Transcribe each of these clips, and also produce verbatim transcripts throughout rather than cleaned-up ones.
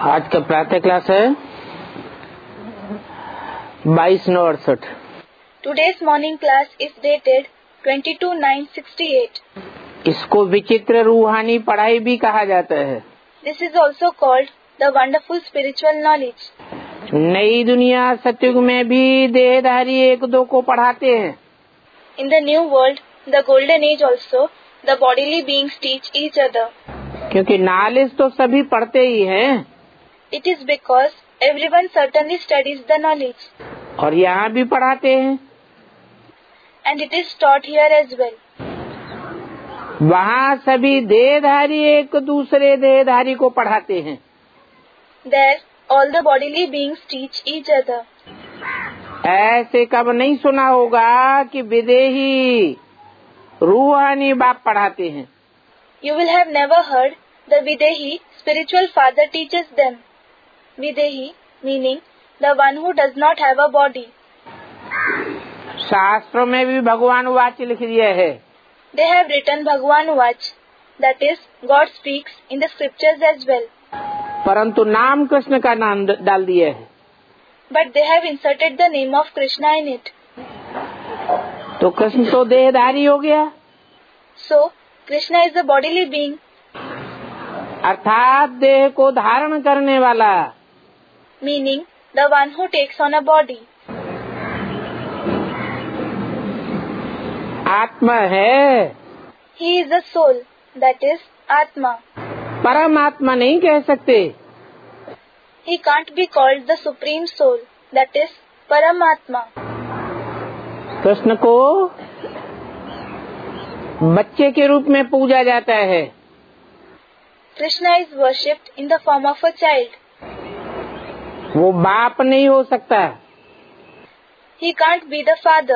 आज का प्रातः क्लास है बाईस नौ अड़सठ। Today's morning class is dated twenty-two nine sixty-eight. इसको विचित्र रूहानी पढ़ाई भी कहा जाता है। This is also called the wonderful spiritual knowledge. नई दुनिया सतयुग में भी देहधारी एक दो को पढ़ाते हैं। In the new world, the golden age also, the bodily beings teach each other. क्योंकि नॉलेज तो सभी पढ़ते ही हैं। It is because everyone certainly studies the knowledge. और यहाँ भी पढ़ाते हैं। And it is taught here as well. वहाँ सभी देहधारी एक दूसरे देहधारी को पढ़ाते हैं। There, all the bodily beings teach each other. ऐसे कब नहीं सुना होगा कि विदेही रूहानी बाप पढ़ाते हैं। You will have never heard the Videhi spiritual father teaches them. Videhi meaning the one who does not have a body. शास्त्रों में भी भगवान वाच लिख दिया है। They have written Bhagwan Vach, that is, God speaks in the scriptures as well. परंतु नाम कृष्ण का नाम डाल दिया है। But they have inserted the name of Krishna in it. तो कृष्ण तो देहधारी हो गया। So, Krishna is a bodily being. अर्थात देह को धारण करने वाला। Meaning, the one who takes on a body. आत्मा है। He is a soul, that is, Atma. परमात्मा नहीं कह सकते। He can't be called the supreme soul, that is, Paramatma. Krishna को बच्चे के रूप में पूजा जाता है। Krishna is worshipped in the form of a child. वो बाप नहीं हो सकता। He can't be the father.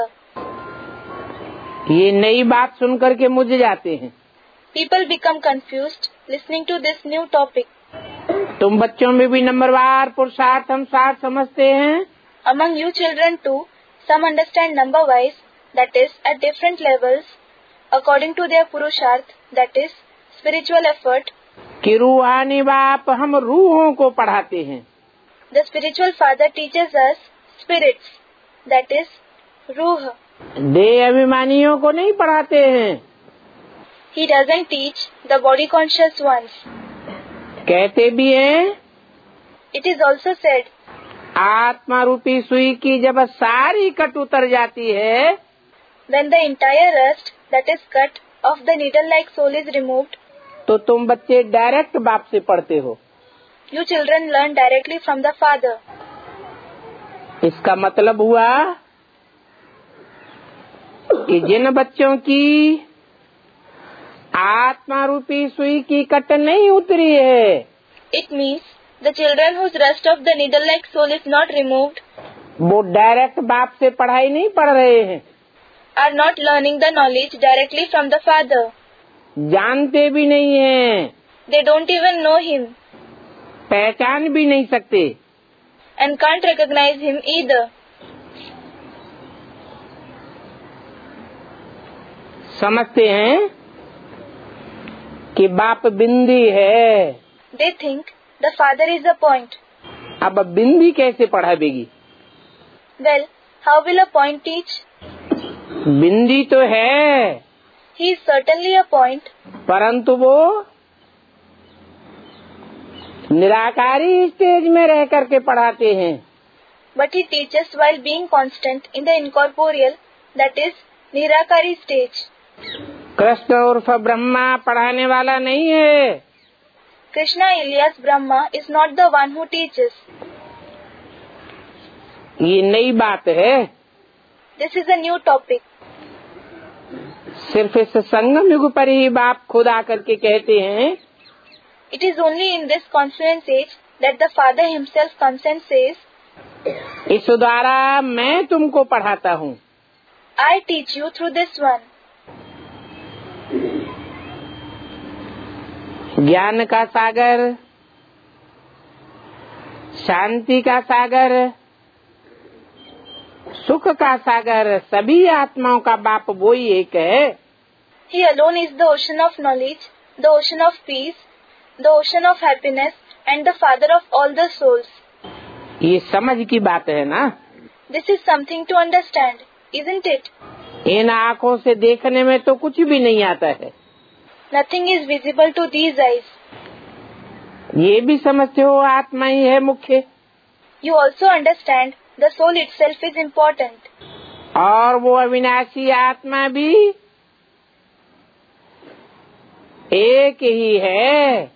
ये नई बात सुन करके मुझ जाते हैं। People become confused listening to this new topic. तुम बच्चों में भी नंबरवार पुरुषार्थ हम साथ समझते हैं। Among you children too, some understand number-wise, that is, at different levels, according to their purusharth, that is, spiritual effort. कि रूहानी बाप हम रूहों को पढ़ाते हैं। The spiritual father teaches us spirits, that is, ruh. देह अभिमानियों को नहीं पढ़ाते हैं। He doesn't teach the body conscious ones. कहते भी हैं। It is also said. आत्मा रूपी सुई की जब सारी कट उतर जाती है। When the entire rust, that is cut, of the needle-like soul is removed. तो तुम बच्चे डायरेक्ट बाप से पढ़ते हो। You children learn directly from the father. इसका मतलब हुआ कि जिन बच्चों की आत्मा रूपी सुई की कट नहीं उतरी है। It means the children whose rust of the needle-like soul is not removed. वो डायरेक्ट बाप से पढ़ाई नहीं पढ़ रहे हैं। Are not learning the knowledge directly from the father. जानते भी नहीं हैं। They don't even know him. पहचान भी नहीं सकते। And can't recognize him either. समझते हैं कि बाप बिंदी है। They think the father is a point. अब बिंदी कैसे पढ़ावेगी? Well, how will a point teach? बिंदी तो है। He is certainly a point. परंतु वो निराकारी स्टेज में रह करके पढ़ाते हैं। But he teaches while being constant in the incorporeal, that is, Nirakari stage. Krishna उर्फ ब्रह्मा पढ़ाने वाला नहीं है। Krishna alias Brahma is not the one who teaches. ये नई बात है। This is a new topic. सिर्फ इस संगम युग पर ही बाप खुद आकर के कहते हैं। It is only in this confluence age that the Father himself comes and says, इस द्वारा मैं तुमको पढ़ाता हूँ। I teach you through this one. ज्ञान का सागर, शांति का सागर, सुख का सागर, सभी आत्माओं का बाप वो ही एक है। He alone is the ocean of knowledge, the ocean of peace, the ocean of happiness, and the Father of all the souls. ये समझ की बात है ना? This is something to understand, isn't it? इन आँखों से देखने में तो कुछ भी नहीं आता है. Nothing is visible to these eyes. ये भी समझते हो आत्मा ही है मुख्य. You also understand the soul itself is important. और वो अविनाशी आत्मा भी एक ही है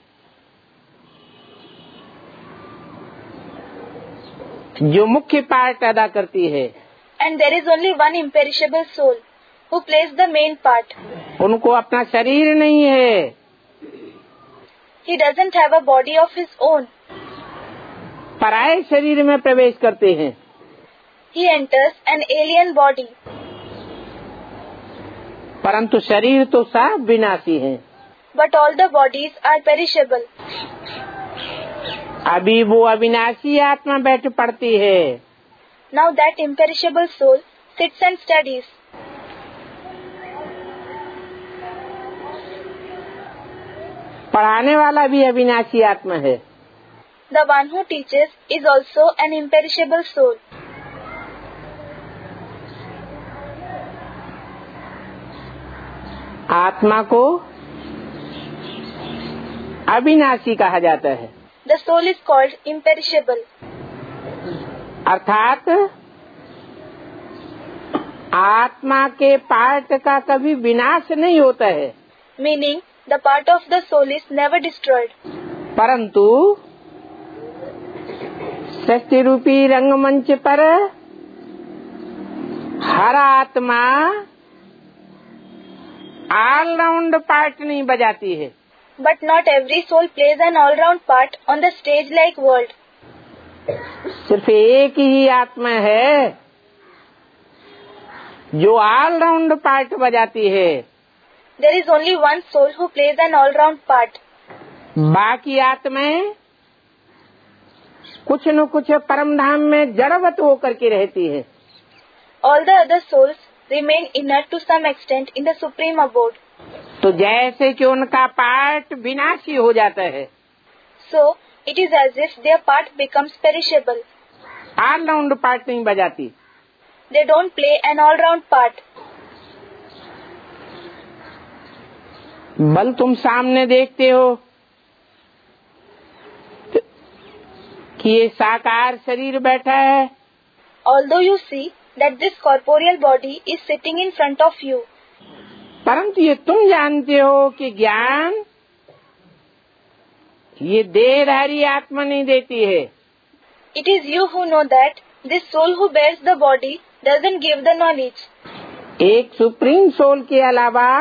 जो मुख्य पार्ट अदा करती है. And there is only one imperishable soul who plays the main part. उनको अपना शरीर नहीं है. He doesn't have a body of his own. पराये शरीर में प्रवेश करते हैं. He enters an alien body. परंतु शरीर तो सब विनाशी है. But all the bodies are perishable. अभी वो अविनाशी आत्मा बैठ पड़ती है. Now that imperishable soul sits and studies. पढ़ाने वाला भी अविनाशी आत्मा है. The one who teaches is also an imperishable soul. आत्मा को अविनाशी कहा जाता है. The soul is called imperishable. अर्थात आत्मा के पार्ट का कभी विनाश नहीं होता है. Meaning, the part of the soul is never destroyed. परंतु सृष्टि रूपी रंगमंच पर हर आत्मा ऑलराउंड पार्ट नहीं बजाती है. But not every soul plays an all-round part on the stage-like world. सिर्फ एक ही आत्मा है जो ऑलराउंड पार्ट बजाती है. There is only one soul who plays an all-round part. बाकी आत्माएं कुछ न कुछ परम धाम में जड़वत होकर के रहती है. All the other souls remain inert to some extent in the supreme abode. तो जैसे कि उनका पार्ट विनाशी हो जाता है, So it is as if their part becomes perishable. All round part नहीं बजाती. They don't play an all-round part. बल तुम सामने देखते हो कि ये साकार शरीर बैठा है. Although you see that this corporeal body is sitting in front of you, परंतु ये तुम जानते हो कि ज्ञान ये देहधारी आत्मा नहीं देती है. it is you who know that this soul who bears the body doesn't give the knowledge. एक सुप्रीम सोल के अलावा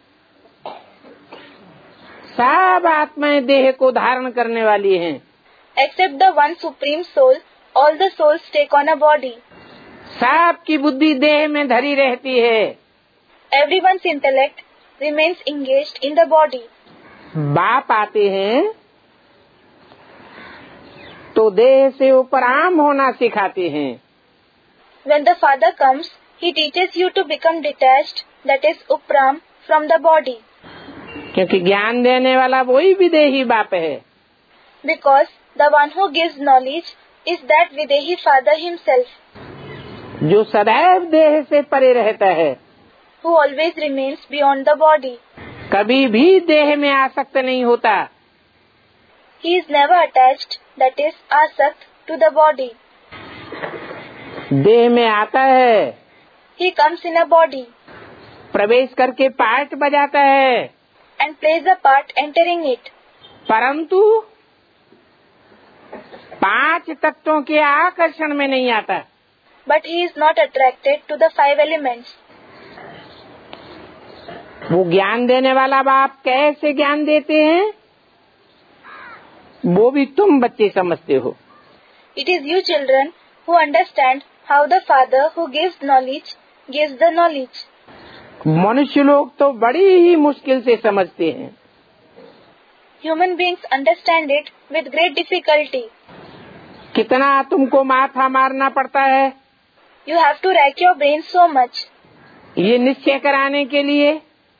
सब आत्माएं देह को धारण करने वाली हैं. Except the one supreme soul, all the souls take on a body. सबकी बुद्धि देह में धरी रहती है. Everyone's intellect remains engaged in the body. बाप आते हैं तो देह से उपराम होना सिखाते हैं. When the Father comes, he teaches you to become detached, that is upram, from the body. क्योंकि ज्ञान देने वाला वही विदेही बाप है. Because the one who gives knowledge is that Videhi Father himself, जो सदैव देह से परे रहता है. who always remains beyond the body. कभी भी देह में आसक्त नहीं होता. He is never attached, that is asakt, to the body. देह में आता है, He comes in a body प्रवेश करके पार्ट बजाता है, and plays a part entering it. परंतु पांच तत्वों के आकर्षण में नहीं आता. But he is not attracted to the five elements. वो ज्ञान देने वाला बाप कैसे ज्ञान देते हैं वो भी तुम बच्चे समझते हो. It is you children who understand how the Father who gives knowledge gives the knowledge. मनुष्य लोग तो बड़ी ही मुश्किल से समझते हैं. Human beings understand it with great difficulty. कितना तुमको माथा मारना पड़ता है You have to rack your brains so much ये निश्चय कराने के लिए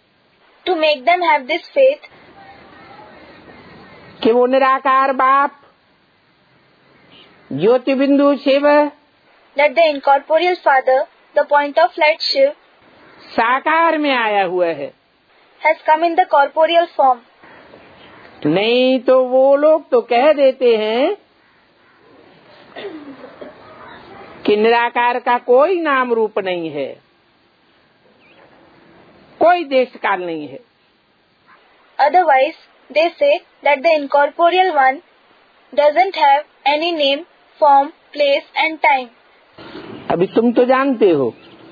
to make them have this faith कि वो निराकार बाप ज्योति बिंदु Shiv, that the incorporeal Father, the point of light Shiv, साकार में आया हुआ है, has come in the corporeal form. नहीं तो वो लोग तो कह देते हैं कि निराकार का कोई नाम रूप नहीं है, कोई देश काल नहीं है। Otherwise, they say that the incorporeal one doesn't have any name, form, place and time. अभी तुम तो जानते हो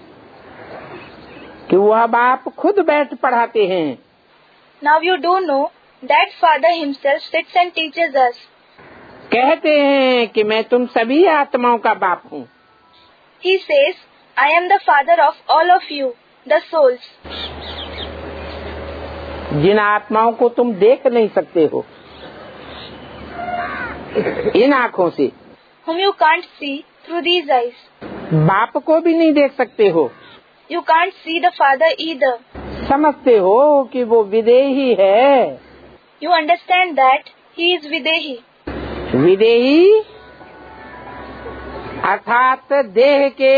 कि वह बाप खुद बैठ पढ़ाते हैं। Now you do know that Father himself sits and teaches us. कहते हैं कि मैं तुम सभी आत्माओं का बाप हूँ। He says, I am the Father of all of you, the souls. जिन आत्माओं को तुम देख नहीं सकते हो इन आँखों से, whom you can't see through these eyes. बाप को भी नहीं देख सकते हो, You can't see the Father either. समझते हो कि वो विदेही है। You understand that he is Videhi. विदेही अर्थात देह के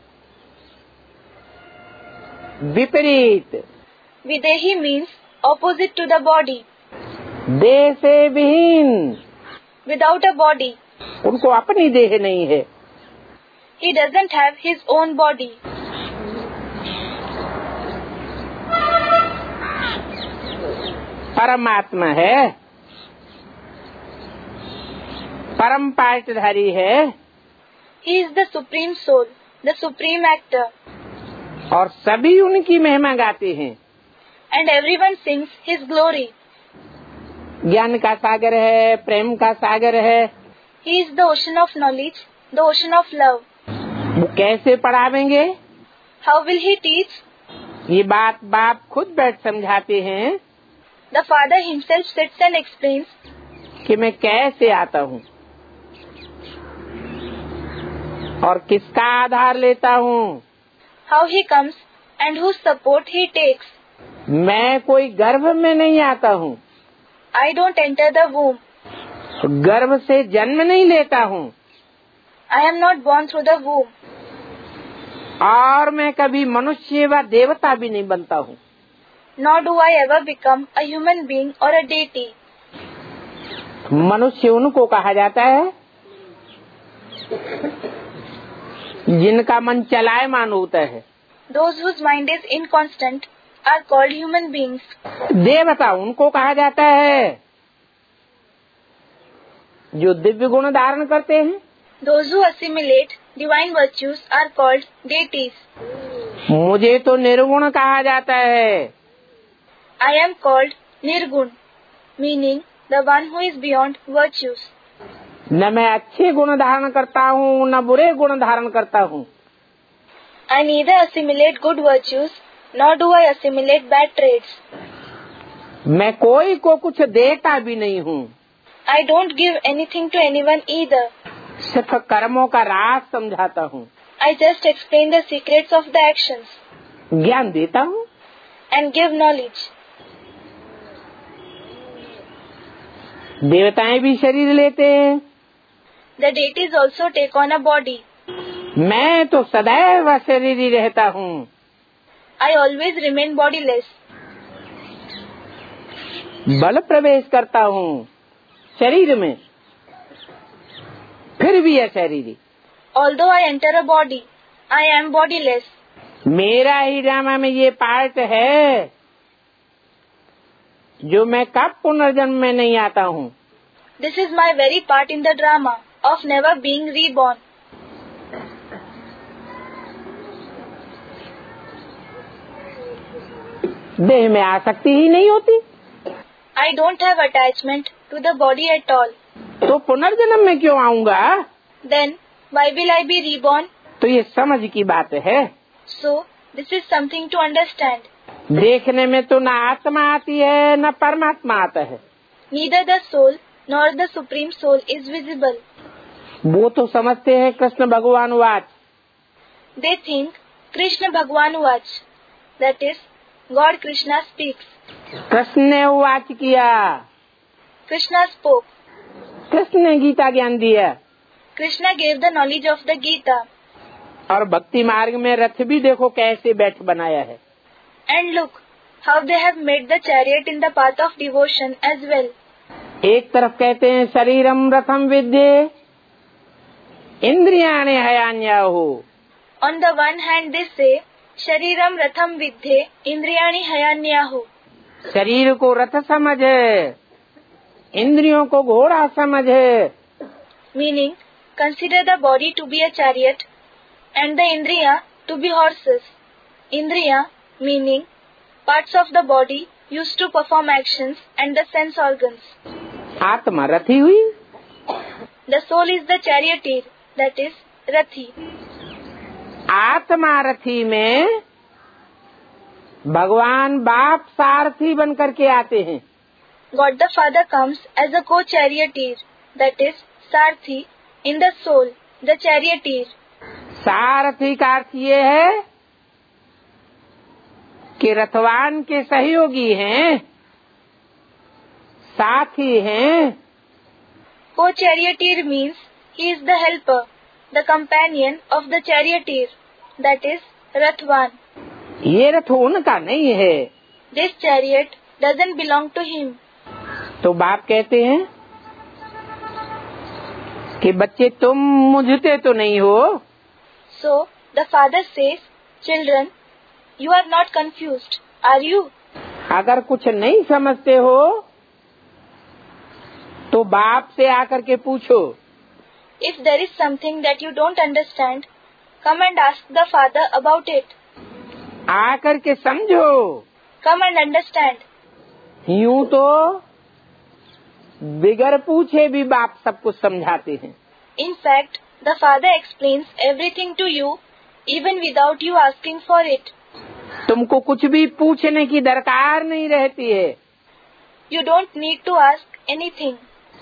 विपरीत। Videhi means opposite to the body, देह से विहीन, without a body. उनको अपनी देह नहीं है। He doesn't have his own body. परमात्मा है, परम पाठधारी है He is the supreme soul, the supreme actor, और सभी उनकी महिमा गाते हैं। and everyone sings his glory. ज्ञान का सागर है, प्रेम का सागर है। He is the ocean of knowledge, the ocean of love. वो कैसे पढ़ावेंगे? How will he teach? ये बात बाप खुद बैठ समझाते हैं The Father himself sits and explains कि मैं कैसे आता हूँ और किसका आधार लेता हूँ। how he comes and whose support he takes. मैं कोई गर्भ में नहीं आता हूँ, I don't enter the womb. गर्भ से जन्म नहीं लेता हूँ, I am not born through the womb. और मैं कभी मनुष्य व देवता भी नहीं बनता हूँ। Nor do I ever become a human being or a deity. मनुष्य उनको कहा जाता है जिनका मन चलायमान होता है। Those whose mind is inconstant are called human beings. देवता उनको कहा जाता है जो दिव्य गुण धारण करते हैं। Those who assimilate divine virtues are called deities. मुझे तो निर्गुण कहा जाता है। I am called Nirgun, meaning the one who is beyond virtues. न मैं अच्छे गुण धारण करता हूँ न बुरे गुण धारण करता हूँ। I neither assimilate good virtues nor do I assimilate bad traits. मैं कोई को कुछ देता भी नहीं हूँ, I don't give anything to anyone either. सिर्फ कर्मों का राज समझाता हूँ, I just explain the secrets of the actions ज्ञान देता हूँ। and give knowledge. देवताएं भी शरीर लेते हैं, The deities also take on a body. मैं तो सदैव शरीरी रहता हूँ। I always remain bodiless. बल प्रवेश करता हूँ शरीर में, फिर भी अशरीरी। Although I enter a body, I am bodiless. मेरा ही ड्रामा में ये पार्ट है जो मैं कब पुनर्जन्म में नहीं आता हूँ। This is my very part in the drama of never being reborn. देह में आसक्ति ही नहीं होती I don't have attachment to the body at all. तो पुनर्जन्म में क्यों आऊँगा? Then why will I be reborn? तो ये समझ की बात है। So this is something to understand. देखने में तो न आत्मा आती है न परमात्मा आता है। Neither the soul nor the supreme soul is visible. वो तो समझते हैं कृष्ण भगवान वाच। They think Krishna Bhagwan Vach, that is, God Krishna speaks. Krishna ने वाच किया, Krishna spoke. कृष्ण ने गीता ज्ञान दिया। Krishna gave the knowledge of the Gita. और भक्ति मार्ग में रथ भी देखो कैसे बैठ बनाया है. And look how they have made the chariot in the path of devotion as well. एक तरफ कहते हैं शरीरम रथम विद्ये इंद्रियाणि हयान्याहु. On the one hand they say शरीरम रथम विद्धे इंद्रियाणि हयान्याहु. शरीर को रथ समझ, इंद्रियों को घोड़ा समझ. Meaning, consider the body to be a chariot and the indriya to be horses. Indriya meaning parts of the body used to perform actions and the sense organs. आत्मा रथी हुई. The soul is the charioteer, that is Rathi. आत्मा रथी में भगवान बाप सारथी बन करके आते हैं. God the Father comes as a co-charioteer, that is Sarthi, in the soul, the charioteer. सारथी का अर्थ ये है कि रथवान के सहयोगी हैं, साथी हैं. Co-charioteer means he is the helper, the companion of the charioteer, that is Rathwan. ये रथ उनका नहीं है. This chariot doesn't belong to him. तो बाप कहते हैं कि बच्चे तुम मुझते तो नहीं हो. So the father says, children, you are not confused, are you? अगर कुछ नहीं समझते हो तो बाप से आकर के पूछो. If there is something that you don't understand, come and ask the father about it. आकर के समझो. Come and understand. यूं तो बिगर पूछे भी बाप सब कुछ समझाते हैं. In fact, the father explains everything to you, even without you asking for it. तुमको कुछ भी पूछने की दरकार नहीं रहती है. You don't need to ask anything.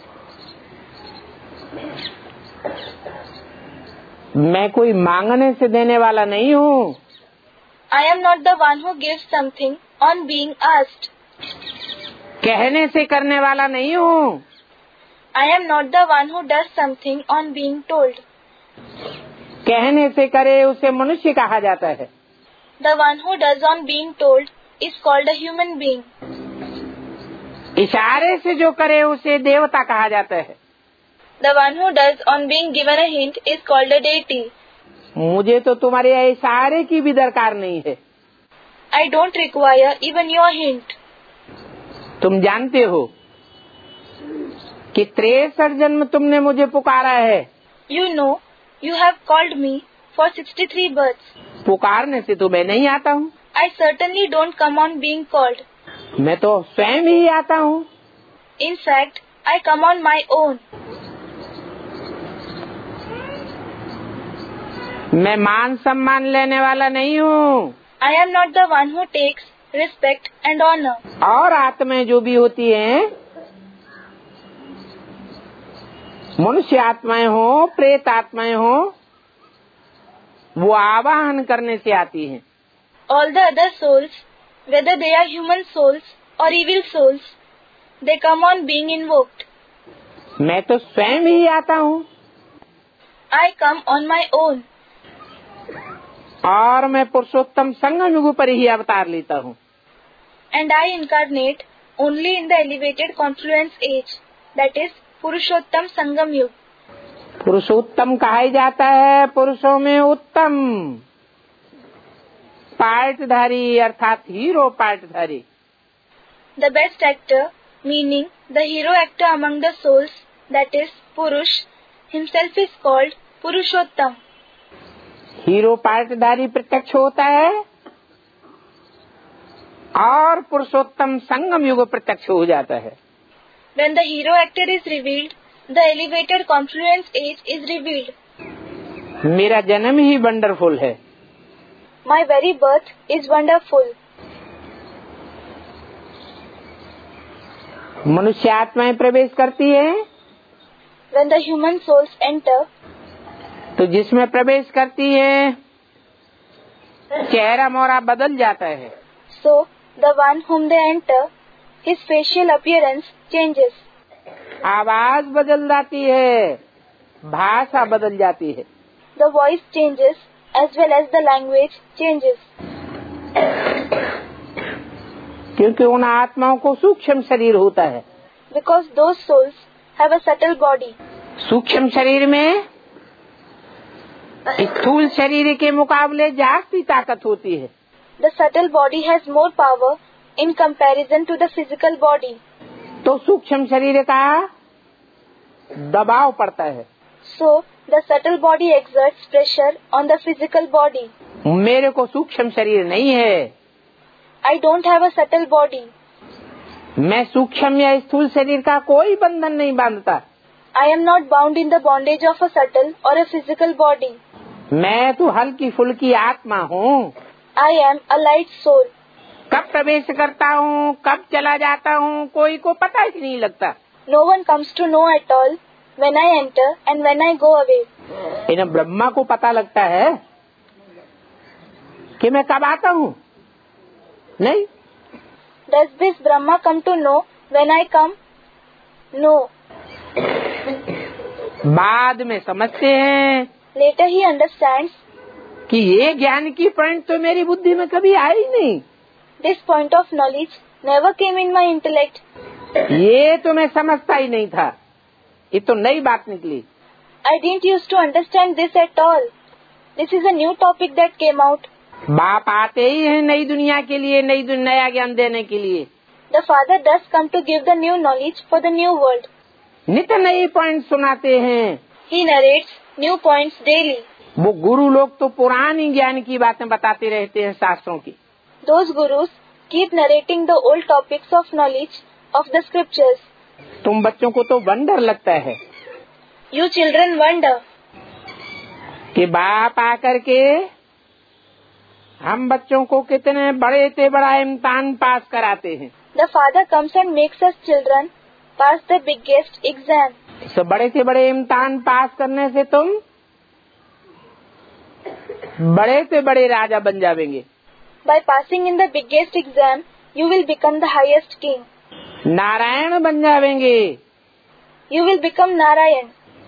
मैं कोई मांगने से देने वाला नहीं हूँ. I am not the one who gives something on being asked. कहने से करने वाला नहीं हूँ. I am not the one who does something on being told. कहने से करे उसे मनुष्य कहा जाता है. The one who does on being told is called a human being. इशारे से जो करे उसे देवता कहा जाता है. The one who does on being given a hint is called a deity. मुझे तो तुम्हारे इशारे की भी दरकार नहीं है. I don't require even your hint. तुम जानते हो कि तिरसठ जन्म तुमने मुझे पुकारा है. You know, you have called me for sixty-three births. पुकारने से तो मैं नहीं आता हूँ. I certainly don't come on being called. मैं तो स्वयं ही आता हूँ. In fact, I come on my own. मैं मान सम्मान लेने वाला नहीं हूँ. I am not the one who takes respect and honor. और आत्माएं जो भी होती हैं, मनुष्य आत्माएं हो, प्रेत आत्माएं हो, वो आवाहन करने से आती हैं. All the other souls, whether they are human souls or evil souls, they come on being invoked. मैं तो स्वयं ही आता हूँ. I come on my own. और मैं पुरुषोत्तम संगम युग पर ही अवतार लेता हूँ. And I incarnate only in the elevated confluence age, that is पुरुषोत्तम संगम युग. पुरुषोत्तम कहा ही जाता है पुरुषों में उत्तम, पार्टधारी अर्थात हीरो पार्टधारी. The best actor, meaning the hero actor among the souls, that is Purush, himself is called Purushottam. Hero पार्टधारी प्रत्यक्ष होता है और पुरुषोत्तम संगम युग प्रत्यक्ष हो जाता है. When the hero actor is revealed, the elevated confluence age is revealed. मेरा जन्म ही वंडरफुल है. My very birth is wonderful. मनुष्य आत्माएं प्रवेश करती है. When the human souls enter, तो जिसमें प्रवेश करती है चेहरा मोहरा बदल जाता है. so the one whom they enter, his facial appearance changes. आवाज बदल जाती है. भाषा बदल जाती है। The voice changes as well as the language changes. क्योंकि उन आत्माओं को सूक्ष्म शरीर होता है। Because those souls have a subtle body. सूक्ष्म शरीर में स्थूल शरीर के मुकाबले ज्यादा ताकत होती है। The subtle body has more power in comparison to the physical body. तो सूक्ष्म शरीर का दबाव पड़ता है। So the subtle body exerts pressure on the physical body. मेरे को सूक्ष्म शरीर नहीं है। I don't have a subtle body. मैं सूक्ष्म या स्थूल शरीर का कोई बंधन नहीं बांधता। I am not bound in the bondage of a subtle or a physical body. मैं तो हल्की फुल्की आत्मा हूँ। I am a light soul. कब प्रवेश करता हूँ, कब चला जाता हूँ, कोई को पता ही नहीं लगता। No one comes to know at all when I enter and when I go away. इन ब्रह्मा को पता लगता है कि मैं कब आता हूँ? नहीं। Does this Brahma come to know when I come? No. बाद में समझते हैं Later he understands कि ये ज्ञान की पॉइंट तो मेरी बुद्धि में कभी आई नहीं। this point of knowledge never came in my intellect. ये तो मैं समझता ही नहीं था। ये तो नई बात निकली। I didn't used to understand this at all. This is a new topic that came out. बाप आते ही हैं नई दुनिया के लिए, नई नया ज्ञान देने के लिए। The Father does come to give the new knowledge for the new world. नित्य नए पॉइंट सुनाते हैं। He narrates new points daily. वो गुरु लोग तो पुरानी ज्ञान की बातें बताते रहते हैं शास्त्रों की। Those gurus keep narrating the old topics of knowledge of the scriptures. तुम बच्चों को तो वंडर लगता है You children wonder कि बाप आकर के हम बच्चों को कितने बड़े से बड़ा इम्तिहान पास कराते हैं। the Father comes and makes us children pass the biggest exam. तो बड़े से बड़े इम्तिहान पास करने से तुम बड़े से बड़े राजा बन जाएंगे। By passing in the biggest exam, you will become the highest king. Narayan बन जाएंगे। You will become Narayan.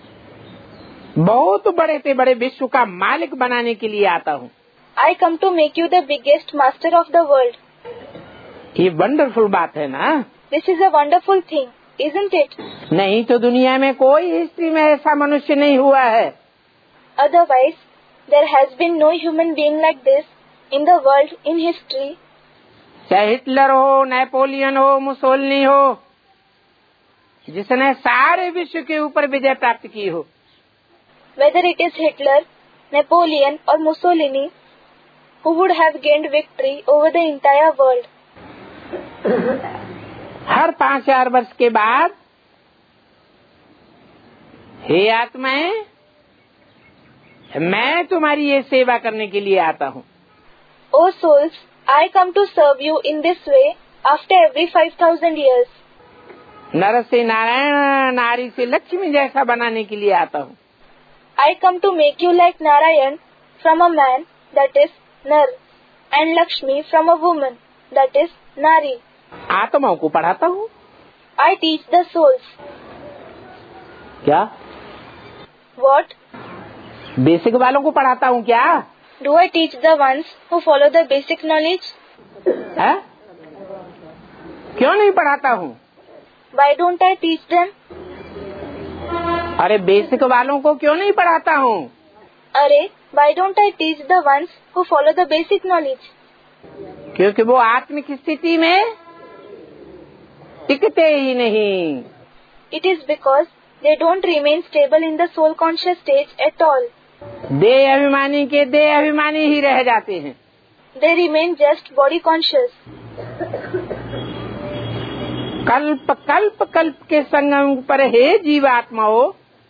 बहुत बड़े से बड़े विश्व का मालिक बनाने के लिए आता हूँ। I come to make you the biggest master of the world. ये वंडरफुल बात है ना? This is a wonderful thing, isn't it? नहीं तो दुनिया में कोई हिस्ट्री में ऐसा मनुष्य नहीं हुआ है। Otherwise, there has been no human being like this in the world in history. चाहे हिटलर हो, नेपोलियन हो, मुसोलिनी हो, जिसने सारे विश्व के ऊपर विजय प्राप्त की हो। Whether it is Hitler, Napoleon or Mussolini, who would have gained victory over the entire world. हर पांच हजार वर्ष के बाद हे आत्माएं, मैं तुम्हारी ये सेवा करने के लिए आता हूँ। O souls, I come to serve you in this way after every five thousand years. नर से नारायण, नारी से लक्ष्मी जैसा बनाने के लिए आता हूँ। I come to make you like Narayan from a man, that is Nar, and Lakshmi from a woman, that is Nari. आत्माओं को पढ़ाता हूँ। I teach the souls. क्या? What? बेसिक वालों को पढ़ाता हूँ क्या? Do I teach the ones who follow the basic knowledge? है? क्यों नहीं पढ़ाता हूँ? Why don't I teach them? अरे बेसिक वालों को क्यों नहीं पढ़ाता हूँ? अरे, why don't I teach the ones who follow the basic knowledge? क्योंकि वो आत्मिक स्थिति में टिकते ही नहीं। It is because they don't remain stable in the soul conscious stage at all. देह अभिमानी के देह अभिमानी ही रह जाते हैं। They remain just body conscious. कल्प कल्प कल्प के संगम पर हे जीवात्माओं,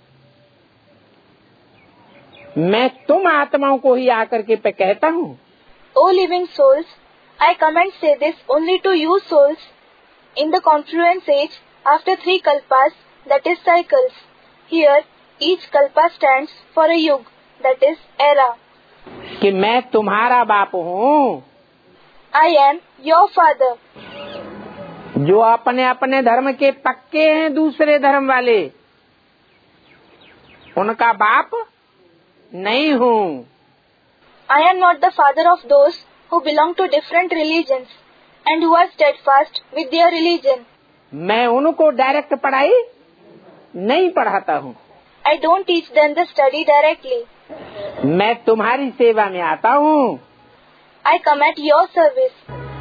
मैं तुम आत्माओं को ही आकर के पे कहता हूँ। O living souls, I come and say this only to you souls in the confluence age after three kalpas, that is cycles. Here, each kalpa stands for a yug, that is era. कि मैं तुम्हारा बाप हूँ। I am your father. जो अपने अपने धर्म के पक्के हैं दूसरे धर्म वाले, उनका बाप नहीं हूँ। I am not the father of those who belong to different religions and who are steadfast with their religion. मैं उनको डायरेक्ट पढ़ाई नहीं पढ़ाता हूँ। I don't teach them the study directly. मैं तुम्हारी सेवा में आता हूँ। I come at your service.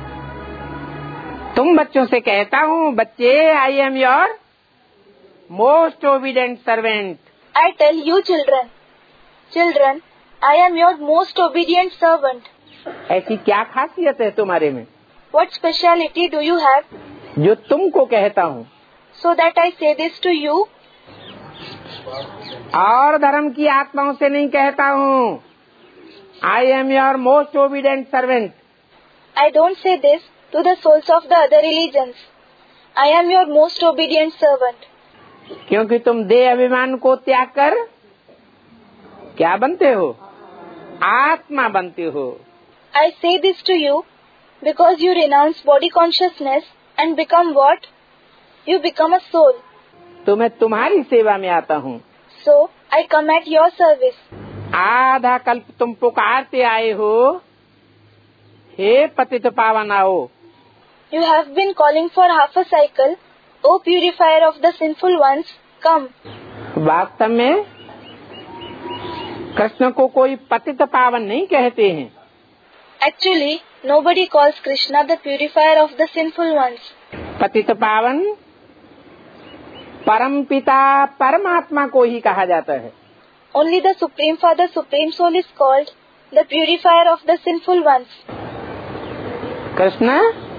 तुम बच्चों से कहता हूँ, बच्चे, I am your most obedient servant. I tell you children, children, I am your most obedient servant. ऐसी क्या खासियत है तुम्हारे में What speciality do you have जो तुमको कहता हूँ? so that I say this to you? और धर्म की आत्माओं से नहीं कहता हूँ। I am your most obedient servant. I don't say this to the souls of the other religions. I am your most obedient servant. क्योंकि तुम देह अभिमान को त्याग कर क्या बनते हो? आत्मा बनते हो। I say this to you because you renounce body consciousness and become what? You become a soul. तो मैं तुम्हारी सेवा में आता हूँ। So, I come at your service. आधा कल्प तुम पुकारते आए हो, हे पतित पावन आओ। You have been calling for half a cycle, O purifier of the sinful ones, come. वास्तव में कृष्ण को कोई पतित पावन नहीं कहते हैं। Actually, nobody calls Krishna the purifier of the sinful ones. पतित पावन परम पिता परमात्मा को ही कहा जाता है। Only the Supreme Father, Supreme Soul is called the purifier of the sinful ones. Krishna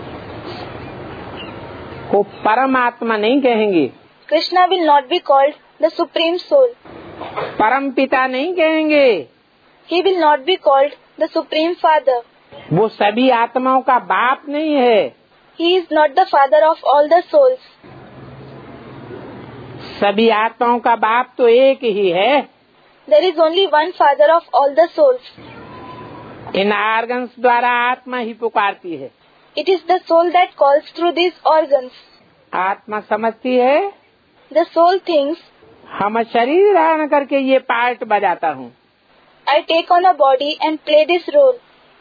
को परमात्मा नहीं कहेंगे। Krishna will not be called the Supreme Soul. परम पिता नहीं कहेंगे। He will not be called the Supreme Father. वो सभी आत्माओं का बाप नहीं है। He is not the father of all the souls. सभी आत्माओं का बाप तो एक ही है। There is only one father of all the souls. इन ऑर्गन्स द्वारा आत्मा ही पुकारती है। It is the soul that calls through these organs. आत्मा समझती है, The soul thinks, हम शरीर धारण करके ये पार्ट बजाता हूँ। I take on a body and play this role.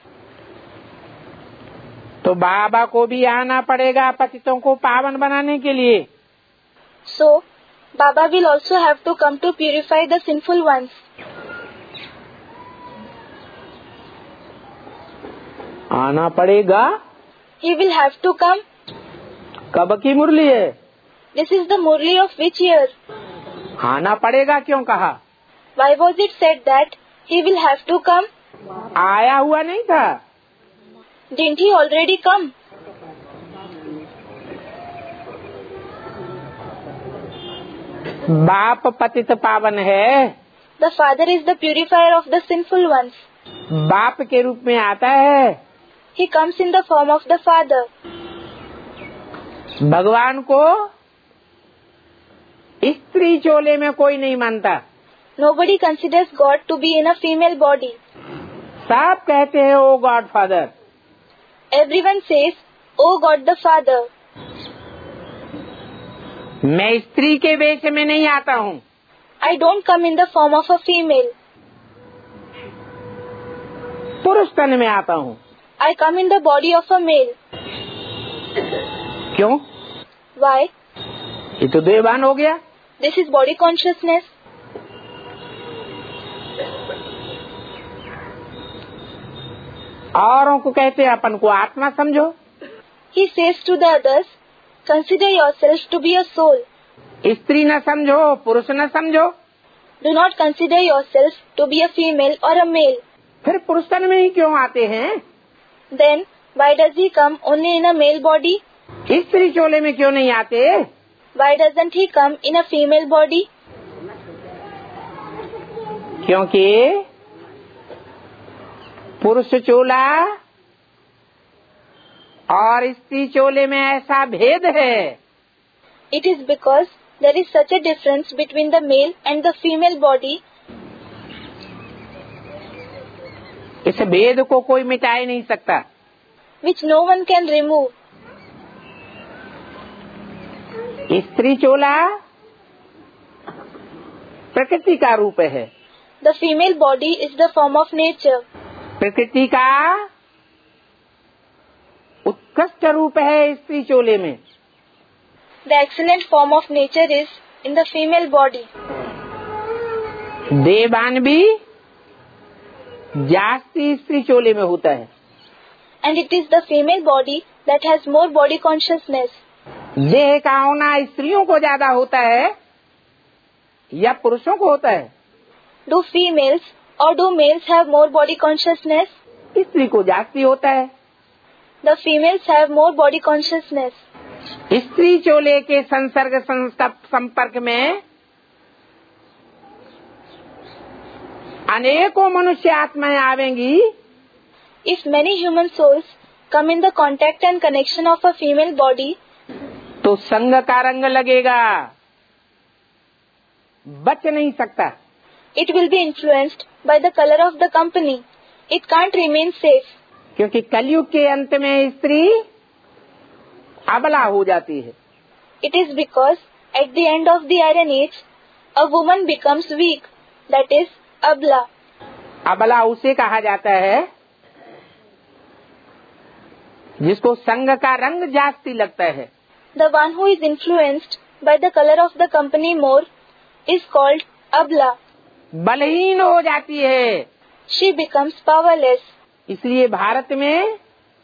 तो बाबा को भी आना पड़ेगा पतितों को पावन बनाने के लिए। So, Baba will also have to come to purify the sinful ones. आना पड़ेगा। He will have to come. कब की मुरली है? This is the Murli of which year? आना पड़ेगा क्यों कहा? Why was it said that he will have to come? आया हुआ नहीं था? Didn't he already come? बाप पतित पावन है। The father is the purifier of the sinful ones. बाप के रूप में आता है। He comes in the form of the father. भगवान को स्त्री चोले में कोई नहीं मानता। Nobody considers God to be in a female body. सब कहते हैं oh God father. Everyone says, "Oh God the Father." मैं स्त्री के वेश में नहीं आता हूँ। I don't come in the form of a female. पुरुष तन में आता हूँ। I come in the body of a male. क्यों? Why? ये तो देहभान हो गया। This is body consciousness. औरों को कहते हैं अपन को आत्मा समझो। He says to the others, "Consider yourself to be a soul." स्त्री न समझो, पुरुष न समझो। Do not consider yourself to be a female or a male. फिर पुरुष तन में ही क्यों आते हैं? Then, why does he come only in a male body? स्त्री चोले में क्यों नहीं आते? Why doesn't he come in a female body? क्योंकि पुरुष चोला और स्त्री चोले में ऐसा भेद है। It is because there is such a difference between the male and the female body. इस भेद को कोई मिटा ही नहीं सकता। Which no one can remove. स्त्री चोला प्रकृति का रूप है। The female body is the form of nature. प्रकृति का उत्कृष्ट रूप है स्त्री चोले में। The excellent form of nature is in the female body. देवान भी जास्ती स्त्री चोले में होता है। And it is the female body that has more body consciousness. देह का होना स्त्रियों को ज्यादा होता है या पुरुषों को होता है? Do females or do males have more body consciousness? स्त्री को जास्ती होता है। The females have more body consciousness. स्त्री चोले के संसर्ग संपर्क में अनेकों मनुष्य आत्माएं आवेंगी। If many human souls come in the contact and connection of a female body, तो संग का रंग लगेगा, बच नहीं सकता। it will be influenced by the color of the company. It can't remain safe. क्योंकि कलयुग के अंत में स्त्री अबला हो जाती है। It is because at the end of the Iron Age, a woman becomes weak, that is, abla. अबला उसे कहा जाता है जिसको संग का रंग जास्ती लगता है। The one who is influenced by the color of the company more is called abla. बलहीन हो जाती है। She becomes powerless. इसलिए भारत में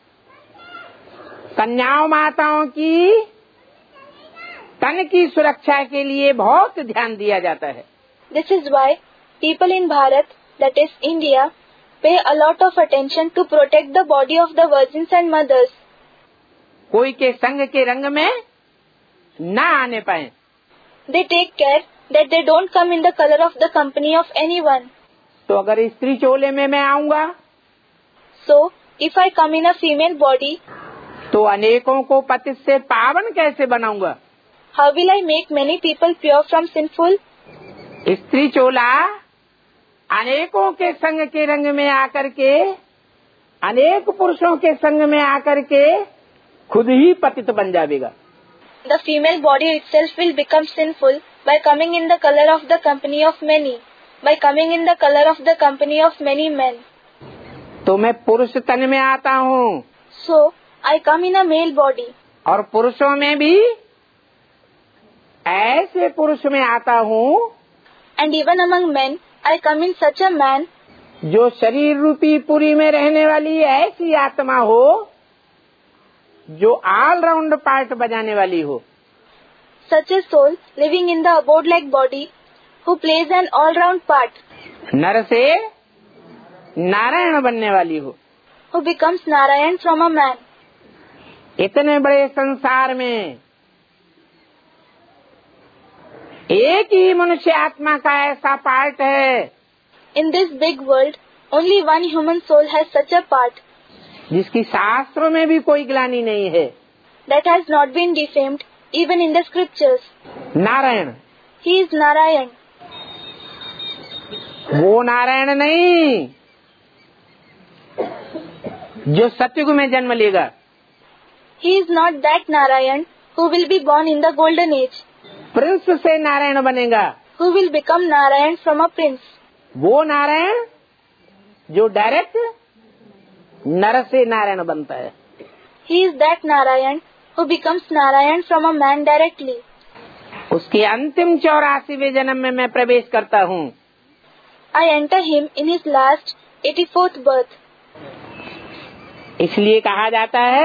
कन्याओं माताओं की तन की सुरक्षा के लिए बहुत ध्यान दिया जाता है। This is why people in Bharat, that is India, pay a lot of attention to protect the body of the virgins and mothers. कोई के संग के रंग में ना आने पाए। They take care that they don't come in the color of the company of anyone. तो अगर स्त्री चोले में मैं आऊंगा, So, if I come in a female body, तो अनेकों को पतित से पावन कैसे बनाऊंगा? how will I make many people pure from sinful? स्त्री चोला अनेकों के संग के रंग में आकर के, अनेक पुरुषों के संग में आकर के खुद ही पतित बन जाएगा। The female body itself will become sinful by coming in the color of the company of many, by coming in the color of the company of many men. तो मैं पुरुष तन में आता हूँ। So, I come in a male body. और पुरुषों में भी ऐसे पुरुष में आता हूँ। And even among men, I come in such a man जो शरीर रूपी पुरी में रहने वाली ऐसी आत्मा हो जो ऑल राउंड पार्ट बजाने वाली हो। such a soul living in the abode-like body who plays an all-round part, नर से नारायण बनने वाली हो। who becomes Narayan from a man. इतने बड़े संसार में एक ही मनुष्य आत्मा का ऐसा पार्ट है In this big world, only one human soul has such a part जिसकी शास्त्रों में भी कोई ग्लानि नहीं है। that has not been defamed even in the scriptures. Narayan, He is Narayan. वो नारायण नहीं जो सतयुग में जन्म लेगा। He is not that Narayan who will be born in the golden age, prince से नारायण बनेगा। who will become Narayan from a prince. वो नारायण जो डायरेक्ट नर से नारायण बनता है। He is that Narayan who becomes Narayan from a man directly. उसके अंतिम चौरासीवें जन्म में मैं प्रवेश करता हूँ। I enter him in his last eighty-fourth birth. इसलिए कहा जाता है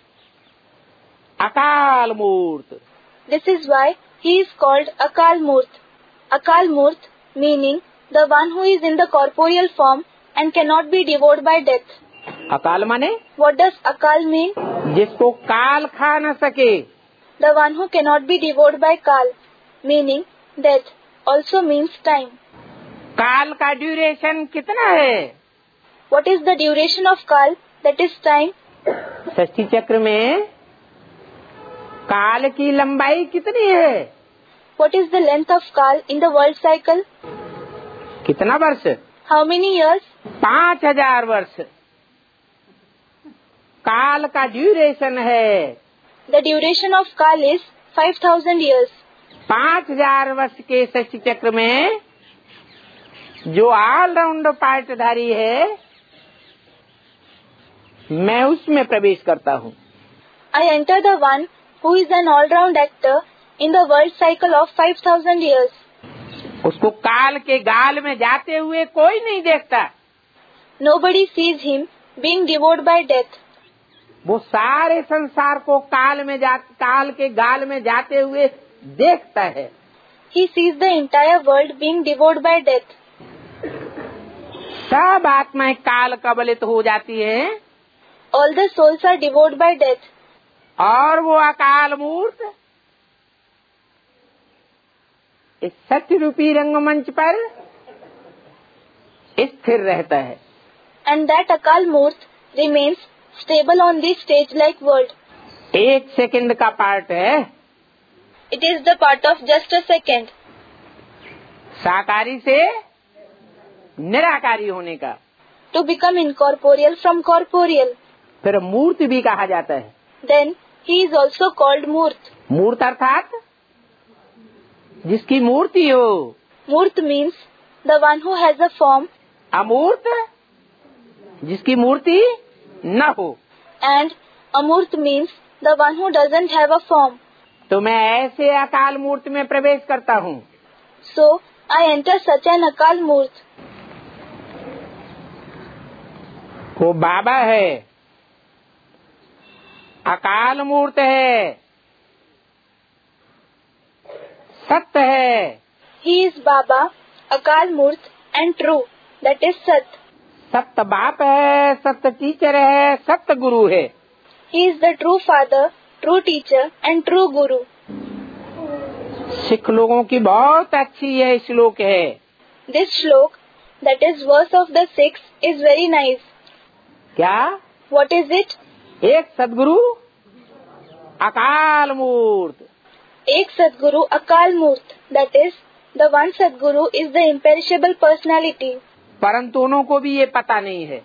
अकाल मूर्त। This is why he is called Akal Murt. Akal Murt meaning the one who is in the corporeal form and cannot be devoured by death. अकाल माने What does Akal mean? जिसको काल खा न सके। The one who cannot be devoured by Kal, meaning death, also means time. काल का duration कितना है? What is the duration of Kal, that is time? षष्ठी चक्र में काल की लंबाई कितनी है? What is the length of Kal in the world cycle? कितना वर्ष? How many years? पांच हजार वर्ष काल का ड्यूरेशन है। The duration of Kal is five thousand years. पांच हजार वर्ष के षष्ठी चक्र में जो ऑलराउंड पार्टधारी है, मैं उसमें प्रवेश करता हूँ। I enter the one who is an all-round actor in the world cycle of five thousand years. उसको काल के गाल में जाते हुए कोई नहीं देखता। Nobody sees him being devoured by death. वो सारे संसार को काल में जा काल के गाल में जाते हुए देखता है। He sees the entire world being devoured by death. सब आत्माएं काल कबलित हो जाती हैं। All the souls are devoured by death. और वो अकाल मूर्त इस सत्य रूपी रंगमंच पर स्थिर रहता है। And that Akal Murt remains stable on this stage-like world. एक सेकंड का पार्ट है। It is the part of just a second. साकारी से निराकारी होने का। To become incorporeal from corporeal. फिर मूर्ति भी कहा जाता है। Then he is also called Murt. मूर्त अर्थात जिसकी मूर्ति हो। Murt means the one who has a form. अमूर्त जिसकी मूर्ति न हो। And Amurt means the one who doesn't have a form. तो मैं ऐसे अकाल मूर्त में प्रवेश करता हूँ। So I enter such an Akal Murt. वो बाबा है, अकाल मूर्त है, सत्य है। He is Baba, Akal Murt and true. That is Sat. सत्य बाप है, सत्य टीचर है, सत्य गुरु है। He is the true father, true teacher and true guru. Sikh लोगों की बहुत अच्छी यह श्लोक है। This shlok, that is verse of the Sikhs, is very nice. क्या? What is it? एक सदगुरु अकाल मूर्त। एक सदगुरु अकाल मूर्त, that is, the one Sadguru is the imperishable personality. परंतु उनको भी ये पता नहीं है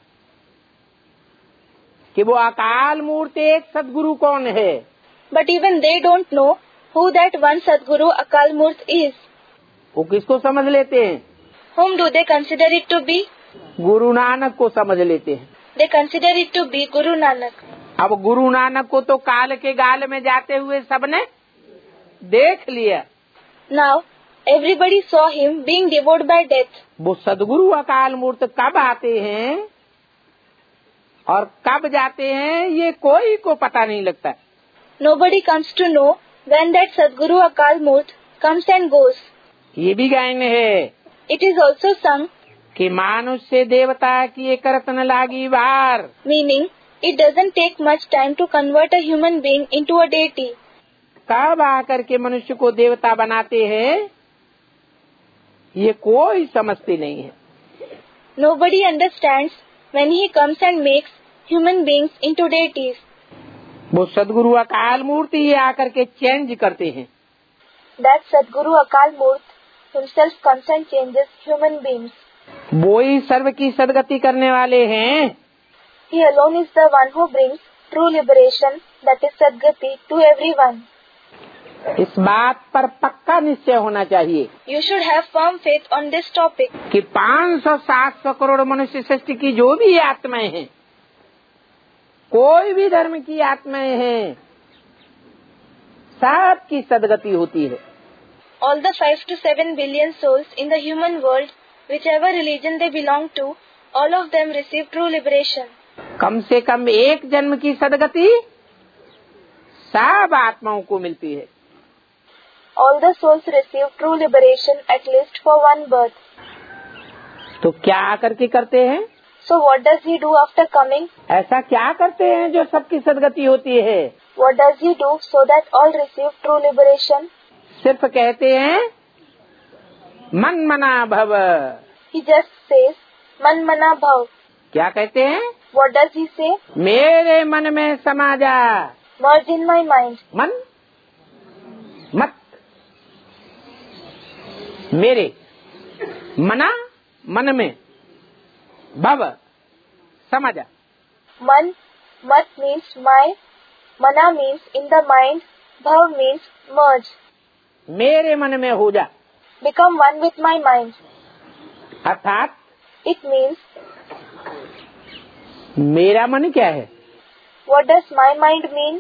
कि वो अकाल मूर्त एक सदगुरु कौन है। But even they don't know who that one Sadguru Akal Murt is. वो किसको समझ लेते हैं? Whom do they consider it to be? Guru Nanak को समझ लेते हैं। They consider it to be Guru Nanak. अब गुरु नानक को तो काल के गाल में जाते हुए सबने देख लिया। Now everybody saw him being devoured by death. वो सदगुरु अकाल मूर्त कब आते हैं और कब जाते हैं ये कोई को पता नहीं लगता। Nobody comes to know when that Sadguru Akal Murt comes and goes. ये भी गायन है। It is also sung कि मानुष से देवता की एक रत्न लागी बार। meaning it doesn't take much time to convert a human being into a deity. कब आकर के मनुष्य को देवता बनाते हैं ये कोई समझते नहीं है। Nobody understands when he comes and makes human beings into deities. वो सदगुरु अकाल मूर्ति ही आकर के चेंज करते हैं। That Sadguru Akal Murt himself comes and changes human beings. वो ही सर्व की सदगति करने वाले हैं। He alone is the one who brings true liberation, that is Sadgati, to everyone. इस बात पर पक्का निश्चय होना चाहिए। You should have firm faith on this topic. कि पाँच सौ सात सौ करोड़ मनुष्य सृष्टि की जो भी आत्माएं हैं, कोई भी धर्म की आत्माएं हैं, सबकी सदगति होती है। All the five to seven billion souls in the human world, whichever religion they belong to, all of them receive true liberation. कम से कम एक जन्म की सदगति सब आत्माओं को मिलती है। All the souls receive true liberation at least for one birth. तो क्या आकर के करते हैं? So what does he do after coming? ऐसा क्या करते हैं जो सबकी सदगति होती है? What does he do so that all receive true liberation? सिर्फ कहते हैं मन मना भव। He just says, Man mana bhav. क्या कहते हैं? What does he say? मेरे मन में समा जा। Merge in my mind. मन मत मेरे मना मन में भव समझ। Man, mat means my, mana means in the mind, bhav means merge. मेरे मन में हो जा। Become one with my mind. अर्थात it means मेरा मन क्या है? what does my mind mean?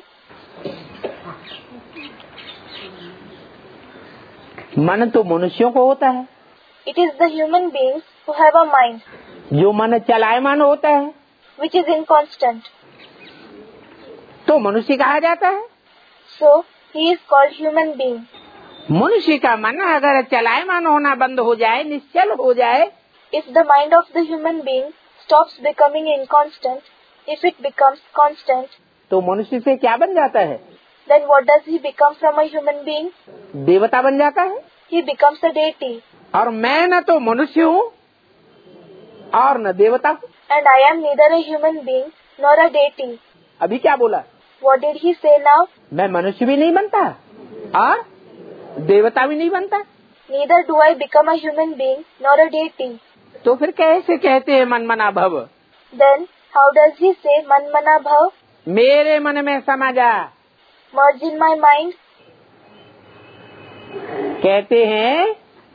मन तो मनुष्यों को होता है, It is the human beings who have a mind जो मन चलायमान होता है which is inconstant. तो मनुष्य कहा जाता है। So he is called human being. मनुष्य का मन अगर चलायमान होना बंद हो जाए, निश्चल हो जाए, If the mind of the human being stops becoming inconstant, if it becomes constant, तो मनुष्य से क्या बन जाता है? then what does he become from a human being? देवता बन जाता है। He becomes a deity. और मैं न तो मनुष्य हूँ और न देवता हूँ। And I am neither a human being nor a deity. अभी क्या बोला? What did he say now? मैं मनुष्य भी नहीं बनता और देवता भी नहीं बनता। Neither do I become a human being nor a deity. तो फिर कैसे कहते हैं मन मना भव? Then how does he say man mana bhav? मेरे मन में समा जा। Merge in my mind. कहते हैं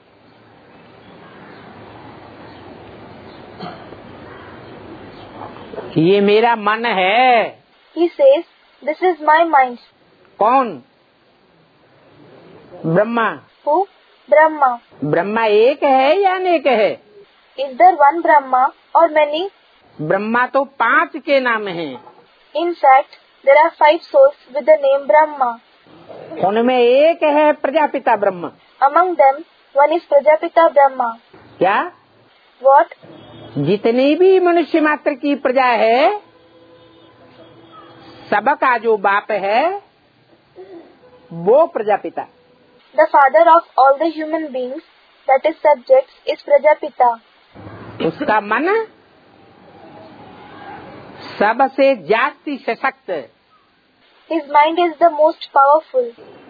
ये मेरा मन है। He says, this is my mind. कौन? ब्रह्मा। Who? Brahma. ब्रह्मा एक है या अनेक है? Is there one Brahma or many? Brahma तो पांच के नाम हैं। In fact, there are five souls with the name Brahma. उनमें एक है प्रजापिता ब्रह्म। Among them, one is Prajapita Brahma. क्या? What? जितनी भी मनुष्य मात्र की प्रजा है, सबका जो बाप है वो Prajapita. The father of all the human beings, that is subjects, is Prajapita. उसका मन सबसे जास्ती सशक्त है। His mind is the most powerful.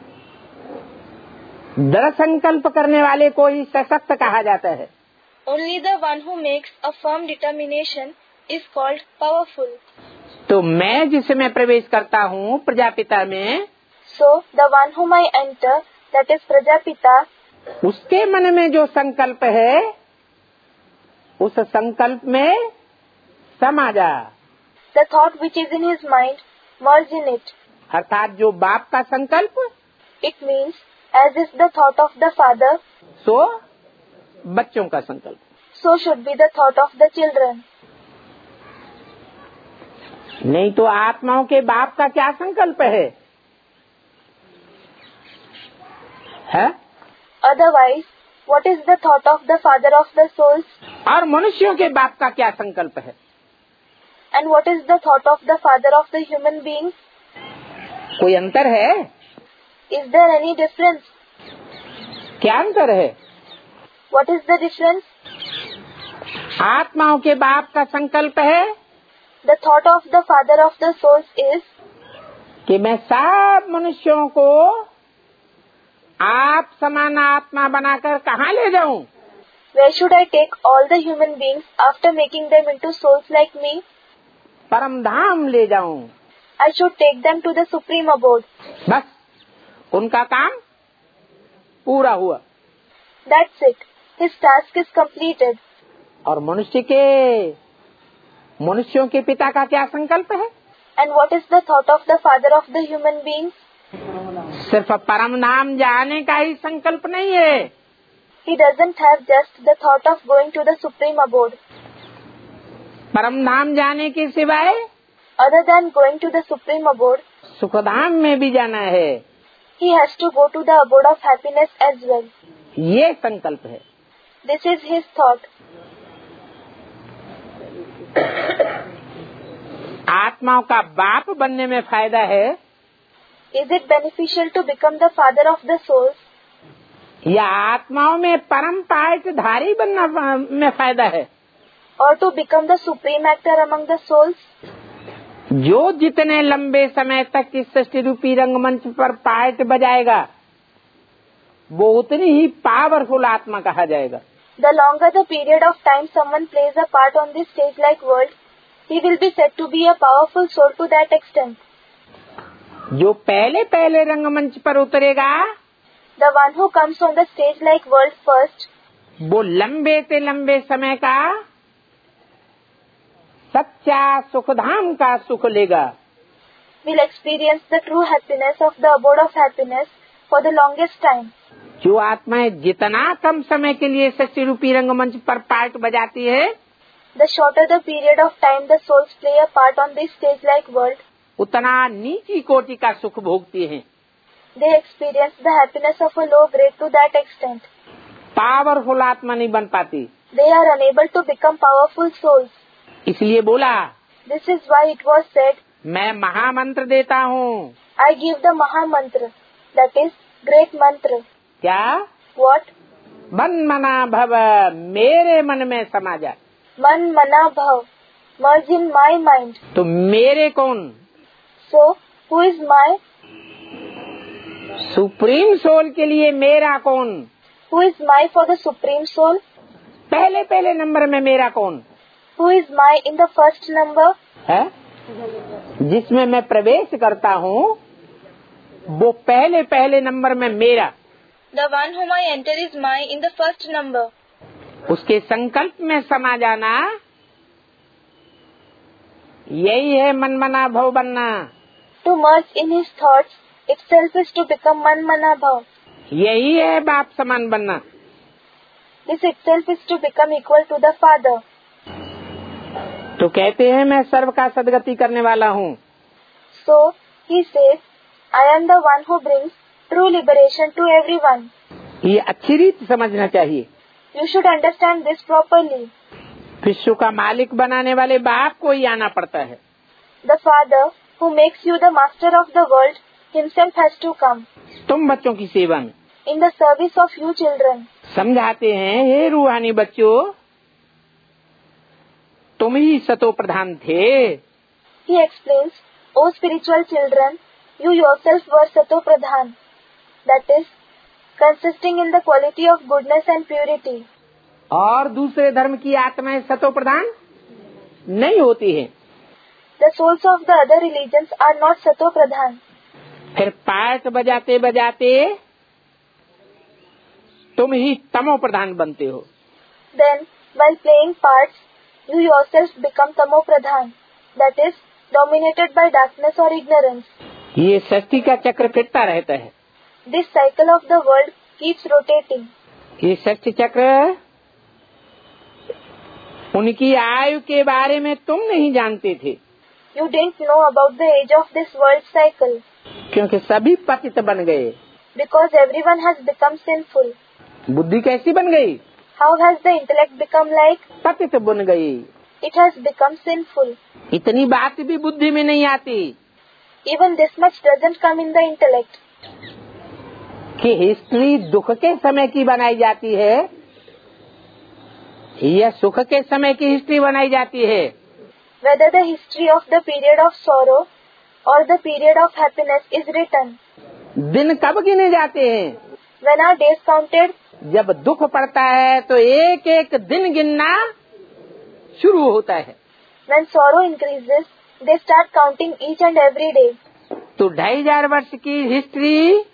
दृढ़ संकल्प करने वाले को ही सशक्त कहा जाता है। Only the one who makes a firm determination is called powerful. तो मैं जिसमें प्रवेश करता हूँ प्रजापिता में, So, the one whom I enter, that is Prajapita, उसके मन में जो संकल्प है उस संकल्प में समा जा। the thought which is in his mind, merge in it. अर्थात जो बाप का संकल्प, It means, as is the thought of the father, सो बच्चों का संकल्प। so should be the thought of the children. नहीं तो आत्माओं के बाप का क्या संकल्प है? है? Otherwise, what is the thought of the father of the souls? और मनुष्यों के बाप का क्या संकल्प है? And what is the thought of the father of the human beings? कोई अंतर है? Is there any difference? क्या अंतर है? What is the difference? आत्माओं के बाप का संकल्प है The thought of the father of the souls is कि मैं सब मनुष्यों को आप समान आत्मा बनाकर कहाँ ले जाऊं? where should I take all the human beings after making them into souls like me? परम धाम ले जाऊं। I should take them to the supreme abode. बस उनका काम पूरा हुआ। That's it. His task is completed. और मनुष्य के मनुष्यों के पिता का क्या संकल्प है? And what is the thought of the father of the human beings? सिर्फ परम धाम जाने का ही संकल्प नहीं है। He doesn't have just the thought of going to the supreme abode. परम धाम जाने के सिवाय Other than going to the supreme abode, Sukhdham में भी जाना है। he has to go to the abode of happiness as well. ये संकल्प है। This is his thought. आत्माओं का बाप बनने में फायदा है Is it beneficial to become the father of the souls? या आत्माओं में परम पाठधारी बनना में फायदा है? Or to become the supreme actor among the souls? जो जितने लंबे समय तक इस सृष्टि रूपी रंगमंच पर पार्ट बजाएगा वो उतनी ही पावरफुल आत्मा कहा जाएगा। The longer the period of time someone plays a part on this stage-like world, he will be said to be a powerful soul to that extent. जो पहले पहले रंगमंच पर उतरेगा The one who comes on the stage-like world first, वो लंबे से लंबे समय का सच्चा सुखधाम का सुख लेगा। will experience the true happiness of the abode of happiness for the longest time. जो आत्माएं जितना कम समय के लिए सच्ची रूपी रंगमंच पर पार्ट बजाती है, The shorter the period of time the souls play a part on this stage-like world, उतना नीची कोटि का सुख भोगती हैं। they experience the happiness of a low grade to that extent. Powerful आत्मा नहीं बन पाती। They are unable to become powerful souls. इसलिए बोला, This is why it was said, मैं महामंत्र देता हूँ। I give the Maha Mantra, that is, great mantra. क्या? What? मन मना भव, मेरे मन में समा जा। Man Mana Bhav, merge in my mind. तो मेरे कौन? So, who is my? Supreme soul के लिए मेरा कौन? Who is my for the Supreme Soul? पहले पहले नंबर में मेरा कौन Who is my in the first number? है? जिसमें मैं प्रवेश करता हूँ, वो पहले पहले नंबर में मेरा। The one whom I enter is my in the first number. उसके संकल्प में समा जाना, यही है मन मना भव बनना। To merge in his thoughts itself is to become Man Mana Bhav. यही है बाप समान बनना। This itself is to become equal to the Father. तो कहते हैं मैं सर्व का सदगति करने वाला हूँ। So, he says, I am the one who brings true liberation to everyone. ये अच्छी रीत समझना चाहिए। You should understand this properly. विश्व का मालिक बनाने वाले बाप को ही आना पड़ता है। The Father who makes you the master of the world himself has to come. तुम बच्चों की सेवा में In the service of you children. समझाते हैं, हे रूहानी बच्चों, तुम ही सतो प्रधान थे। He explains, O spiritual children, you yourself were Sato Pradhan. That is, consisting in the quality of goodness and purity. और दूसरे धर्म की आत्माएं सतो प्रधान नहीं होती हैं। The souls of the other religions are not Sato Pradhan. फिर पाठ बजाते बजाते तुम ही तमो प्रधान बनते हो। Then, while playing parts, you yourself become Tamo Pradhan. That is, dominated by darkness or ignorance. ये सृष्टि का चक्र फिरता रहता है। This cycle of the world keeps rotating. ये सृष्टि चक्र उनकी आयु के बारे में तुम नहीं जानते थे। You didn't know about the age of this world cycle. क्योंकि सभी पतित बन गए। Because everyone has become sinful. बुद्धि कैसी बन गई? How has the intellect become like? पतित बन गई। It has become sinful. इतनी बात भी बुद्धि में नहीं आती Even this much doesn't come in the intellect. कि हिस्ट्री दुख के समय की बनाई जाती है या सुख के समय की हिस्ट्री बनाई जाती है। Whether the history of the period of sorrow or the period of happiness is written. दिन कब गिने जाते हैं? When are days counted? जब दुख पड़ता है तो एक एक दिन गिनना शुरू होता है। When sorrow increases, they start counting each and every day. तो ढाई हजार वर्ष की हिस्ट्री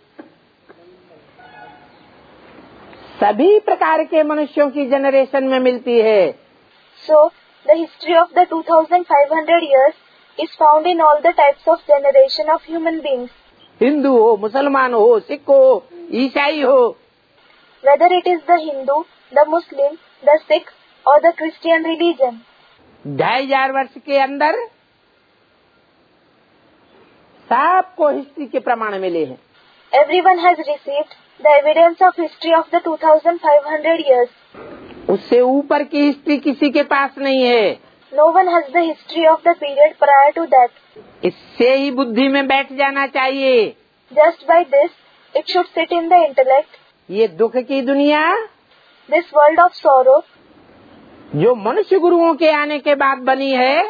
सभी प्रकार के मनुष्यों की जनरेशन में मिलती है। So, the history of the two thousand five hundred years is found in all the types of generation of human beings. Hindu हो, मुसलमान हो, सिख हो, ईसाई हो, Whether it is the Hindu, the Muslim, the Sikh or the Christian religion. ढाई हजार वर्ष के अंदर सबको हिस्ट्री के प्रमाण मिले हैं। Everyone has received the evidence of history of the two thousand five hundred years. उससे ऊपर की हिस्ट्री किसी के पास नहीं है। No one has the history of the period prior to that. इससे ही बुद्धि में बैठ जाना चाहिए। Just by this, it should sit in the intellect. ये दुख की दुनिया, This world of sorrow, जो मनुष्य गुरुओं के आने के बाद बनी है,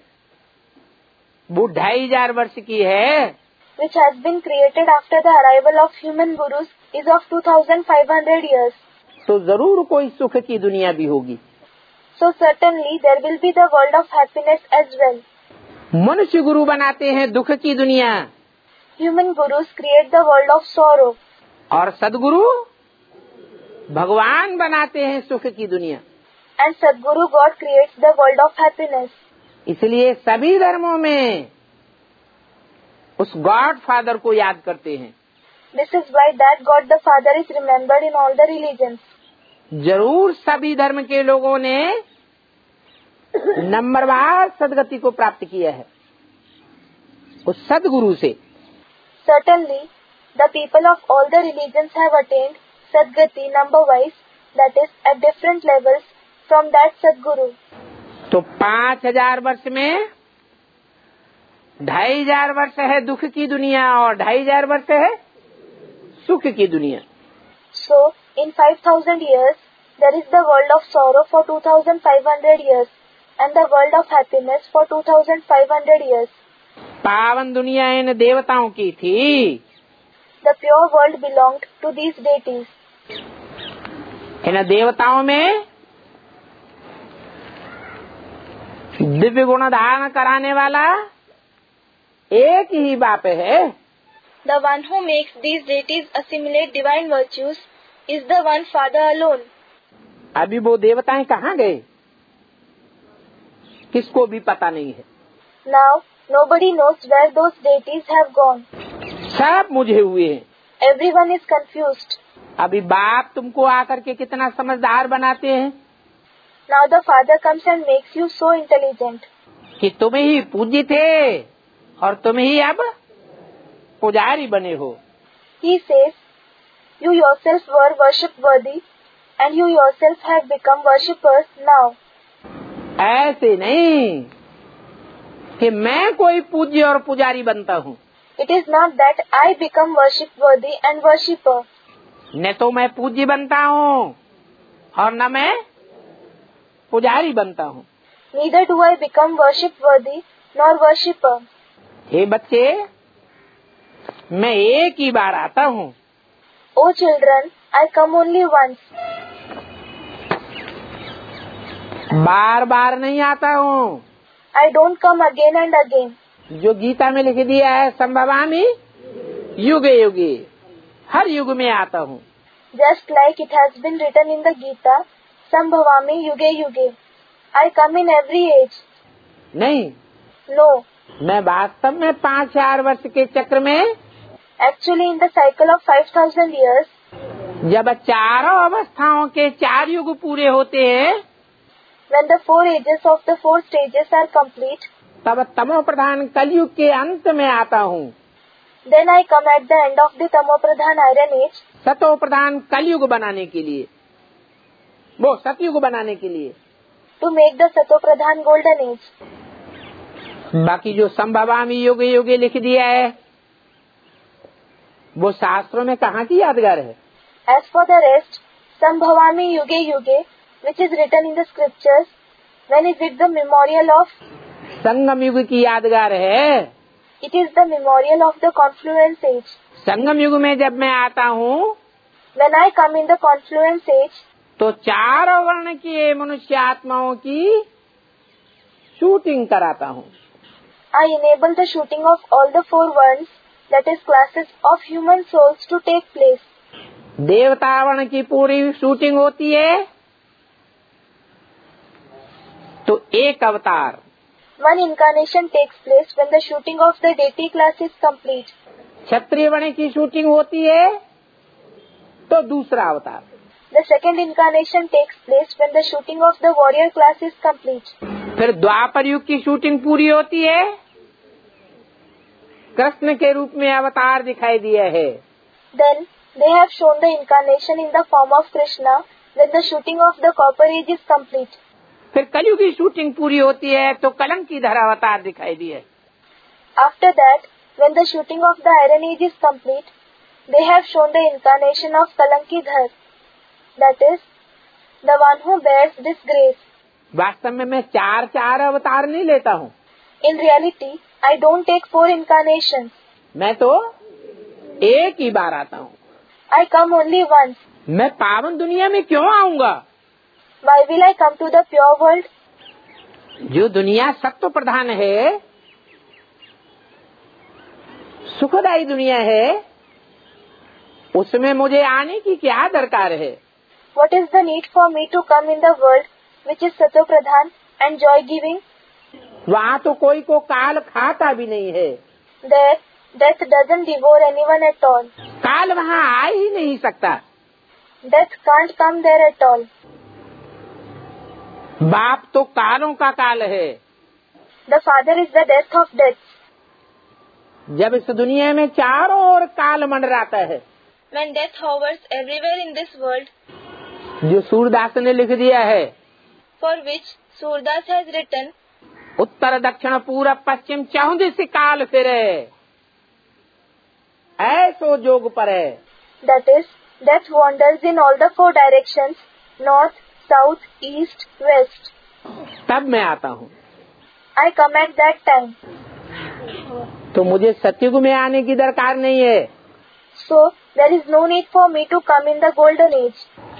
वो ढाई हजार वर्ष की है। which has been created after the arrival of human gurus, is of two thousand five hundred years. तो जरूर कोई सुख की दुनिया भी होगी। So certainly there will be the world of happiness as well. मनुष्य गुरु बनाते हैं दुख की दुनिया, Human gurus create the world of sorrow. और सदगुरु भगवान बनाते हैं सुख की दुनिया। And Sadguru God creates the world of happiness. इसलिए सभी धर्मों में उस गॉड फादर को याद करते हैं। This is why that God the Father is remembered in all the religions. जरूर सभी धर्म के लोगों ने नंबरवार सदगति को प्राप्त किया है उस सदगुरु से। Certainly, the people of all the religions have attained Sadgati number-wise, that is, at different levels from that Sadguru. तो पाँच हजार वर्ष में ढाई हजार वर्ष है दुख की दुनिया और ढाई हजार वर्ष है सुख की दुनिया। So, in five thousand years, there is the world of sorrow for two thousand five hundred years and the world of happiness for two thousand five hundred years. पावन दुनिया इन देवताओं की थी। The pure world belonged to these deities. इन देवताओं में दिव्य गुण धारण कराने वाला एक ही बाप है। The one who makes these deities assimilate divine virtues is the one Father alone. अभी वो देवताएं कहाँ गए किसको भी पता नहीं है। Now, nobody knows where those deities have gone. सब मुझे हुए हैं। Everyone is confused. अभी बाप तुमको आकर के कितना समझदार बनाते हैं Now the Father comes and makes you so intelligent. कि तुम ही पूज्य थे और तुम ही अब पुजारी बने हो। He says, you yourself were worship worthy and you yourself have become worshippers now. ऐसे नहीं कि मैं कोई पूज्य और पुजारी बनता हूँ। It is not that I become worship worthy and worshipper. न तो मैं पूज्य बनता हूँ और न मैं पुजारी बनता हूँ। Neither do I become worship worthy nor worshipper. हे बच्चे, मैं एक ही बार आता हूँ। O children, I come only once. बार बार नहीं आता हूँ। I don't come again and again. जो गीता में लिख दिया है संभवामि युगे युगे, हर युग में आता हूँ। Just like it has been written in the Gita, Sambhavami yuge yuge. I come in every age. नहीं, No. मैं वास्तव में पाँच हजार वर्ष के चक्र में Actually, in the cycle of five thousand years, जब चारों अवस्थाओं के चार युग पूरे होते हैं, when the four ages of the four stages are complete, तब तमो प्रधान कलयुग के अंत में आता हूँ। then I come at the end of the Tamopradhan Iron Age, सतो प्रधान कलयुग बनाने के लिए, वो सतयुग बनाने के लिए। to make the Satopradhan Golden Age. बाकी जो संभवामि युगे युगे लिख दिया है वो शास्त्रों में कहाँ की यादगार है। As for the rest, Sambhavami yuge yuge, which is written in the scriptures, when is it the memorial of? संगम युग की यादगार है। It is the memorial of the confluence age. संगम युग में जब मैं आता हूँ When I come in the confluence age, तो चारों वर्ण के मनुष्य आत्माओं की शूटिंग कराता हूँ। I enable the shooting of all the four worlds, that is classes of human souls, to take place. देवता वर्ण की पूरी शूटिंग होती है तो एक अवतार। One incarnation takes place when the shooting of the deity class is complete. क्षत्रिय वर्ण की शूटिंग होती है तो दूसरा अवतार। The second incarnation takes place when the shooting of the warrior class is complete. फिर द्वापर युग की शूटिंग पूरी होती है, कृष्ण के रूप में अवतार दिखाई दिया है। Then they have shown the incarnation in the form of Krishna when the shooting of the copper age is complete. फिर कलयुग की शूटिंग पूरी होती है तो कलंकीधर अवतार दिखाई दिए। After that, when the shooting of the iron age is complete, they have shown the incarnation of Kalankidhar, that is, the one who bears disgrace. वास्तव में मैं चार चार अवतार नहीं लेता हूँ। In reality, I don't take four incarnations. मैं तो एक ही बार आता हूँ। I come only once. मैं पावन दुनिया में क्यों आऊँगा? Why will I come to the pure world? जो दुनिया सत्व प्रधान है, सुखदायी दुनिया है, उसमें मुझे आने की क्या दरकार है? What is the need for me to come in the world which is Satopradhan and joy-giving? वहाँ तो कोई को काल खाता भी नहीं है। There, death doesn't devour anyone at all. काल वहाँ आ ही नहीं सकता। Death can't come there at all. बाप तो कालों का काल है। The father is the death of deaths. जब इस दुनिया में चारों ओर काल मंडराता है, When death hovers everywhere in this world, जो सूरदास ने लिख दिया है, for which Surdas has written, उत्तर दक्षिण पूरब पश्चिम चहुदिश काल फिरे, ऐसो जोग पर है। that is, death wanders in all the four directions, north, south, east, west. तब मैं आता हूँ। I come at that time. तो मुझे सत्युग में आने की दरकार नहीं है। So, there is no need for me to come in the golden age.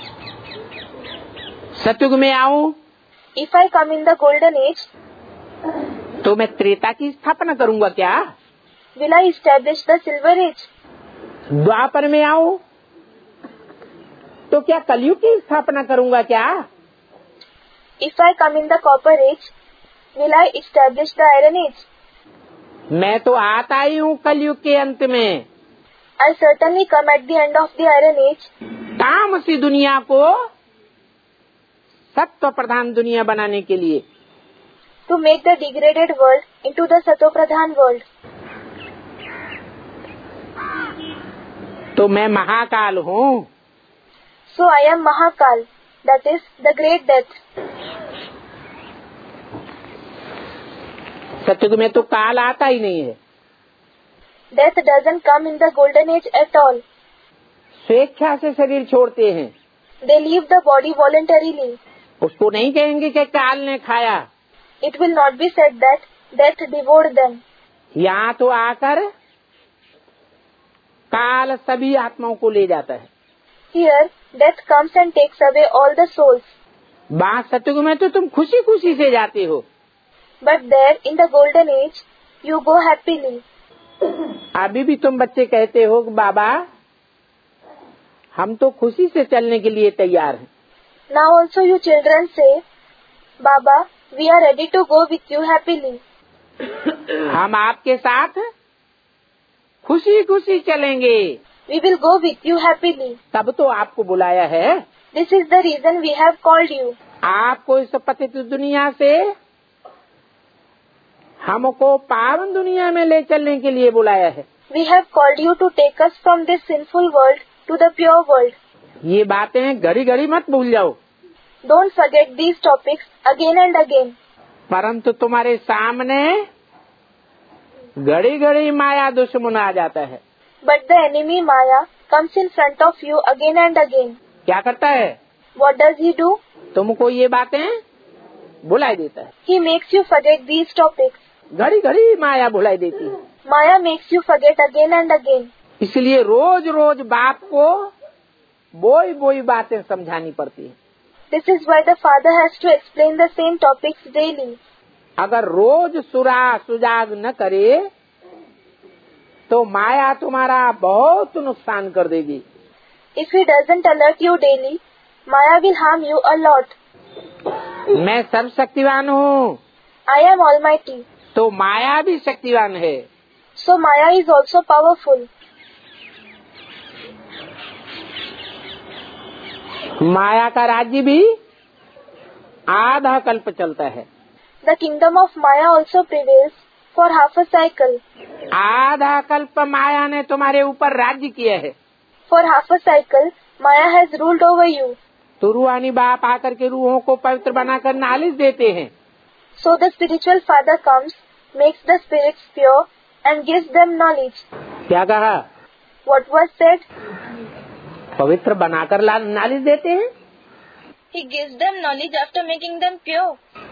सत्युग में आऊं If I come in the golden age, तो मैं त्रेता की स्थापना करूंगा क्या? will I establish the silver age? द्वापर में आऊं तो क्या कलयुग की स्थापना करूंगा क्या? If I come in the copper age, will I establish the iron age? मैं तो आता ही हूँ कलयुग के अंत में। I certainly come at the end of the iron age. तामसी दुनिया को सत्व प्रधान दुनिया बनाने के लिए, To make the degraded world into the Satopradhan world. तो मैं महाकाल हूँ। So I am Mahakal, that is the great death. सत्युग में तो काल आता ही नहीं है। Death doesn't come in the golden age at all. स्वेच्छा से शरीर छोड़ते हैं। They leave the body voluntarily. उसको नहीं कहेंगे कि काल ने खाया। It will not be said that death devoured them. यहाँ तो आकर काल सभी आत्माओं को ले जाता है। Here, death comes and takes away all the souls. वहाँ सत्युग में तो तुम खुशी खुशी से जाते हो। But there, in the golden age, you go happily. अभी भी तुम बच्चे कहते हो कि बाबा हम तो खुशी से चलने के लिए तैयार हैं। Now also you children say, Baba, we are ready to go with you happily. हम आपके साथ खुशी खुशी चलेंगे। We will go with you happily. तब तो आपको बुलाया है। This is the reason we have called you. आपको इस पतित दुनिया से हमको पावन दुनिया में ले चलने के लिए बुलाया है। We have called you to take us from this sinful world to the pure world. ये बातें घड़ी घड़ी मत भूल जाओ। Don't forget these topics again and again. परंतु तुम्हारे सामने घड़ी घड़ी माया दुश्मन आ जाता है। But the enemy Maya comes in front of you again and again. क्या करता है? What does he do? तुमको ये बातें भुलाई देता है। He makes you forget these topics. घड़ी घड़ी माया भुलाई देती है। Maya makes you forget again and again. इसलिए रोज रोज बाप को बोई बोई बातें समझानी पड़ती है। This is why the father has to explain the same topics daily. अगर रोज सुरा सुजाग न करे तो माया तुम्हारा बहुत नुकसान कर देगी। If he doesn't alert you daily, Maya will harm you a lot. मैं सर्वशक्तिवान हूँ I am almighty. तो माया भी शक्तिवान है। So Maya is also powerful. माया का राज्य भी आधा कल्प चलता है। The kingdom of Maya also prevails for half a cycle. आधा कल्प माया ने तुम्हारे ऊपर राज्य किया है। For half a cycle, Maya has ruled over you. तो रूहानी बाप आकर के रूहों को पवित्र बनाकर नालिश देते हैं। So the spiritual father comes, makes the spirits pure and gives them knowledge. क्या कहा? What was said? पवित्र बनाकर नालिश देते हैं। He gives them knowledge after making them pure.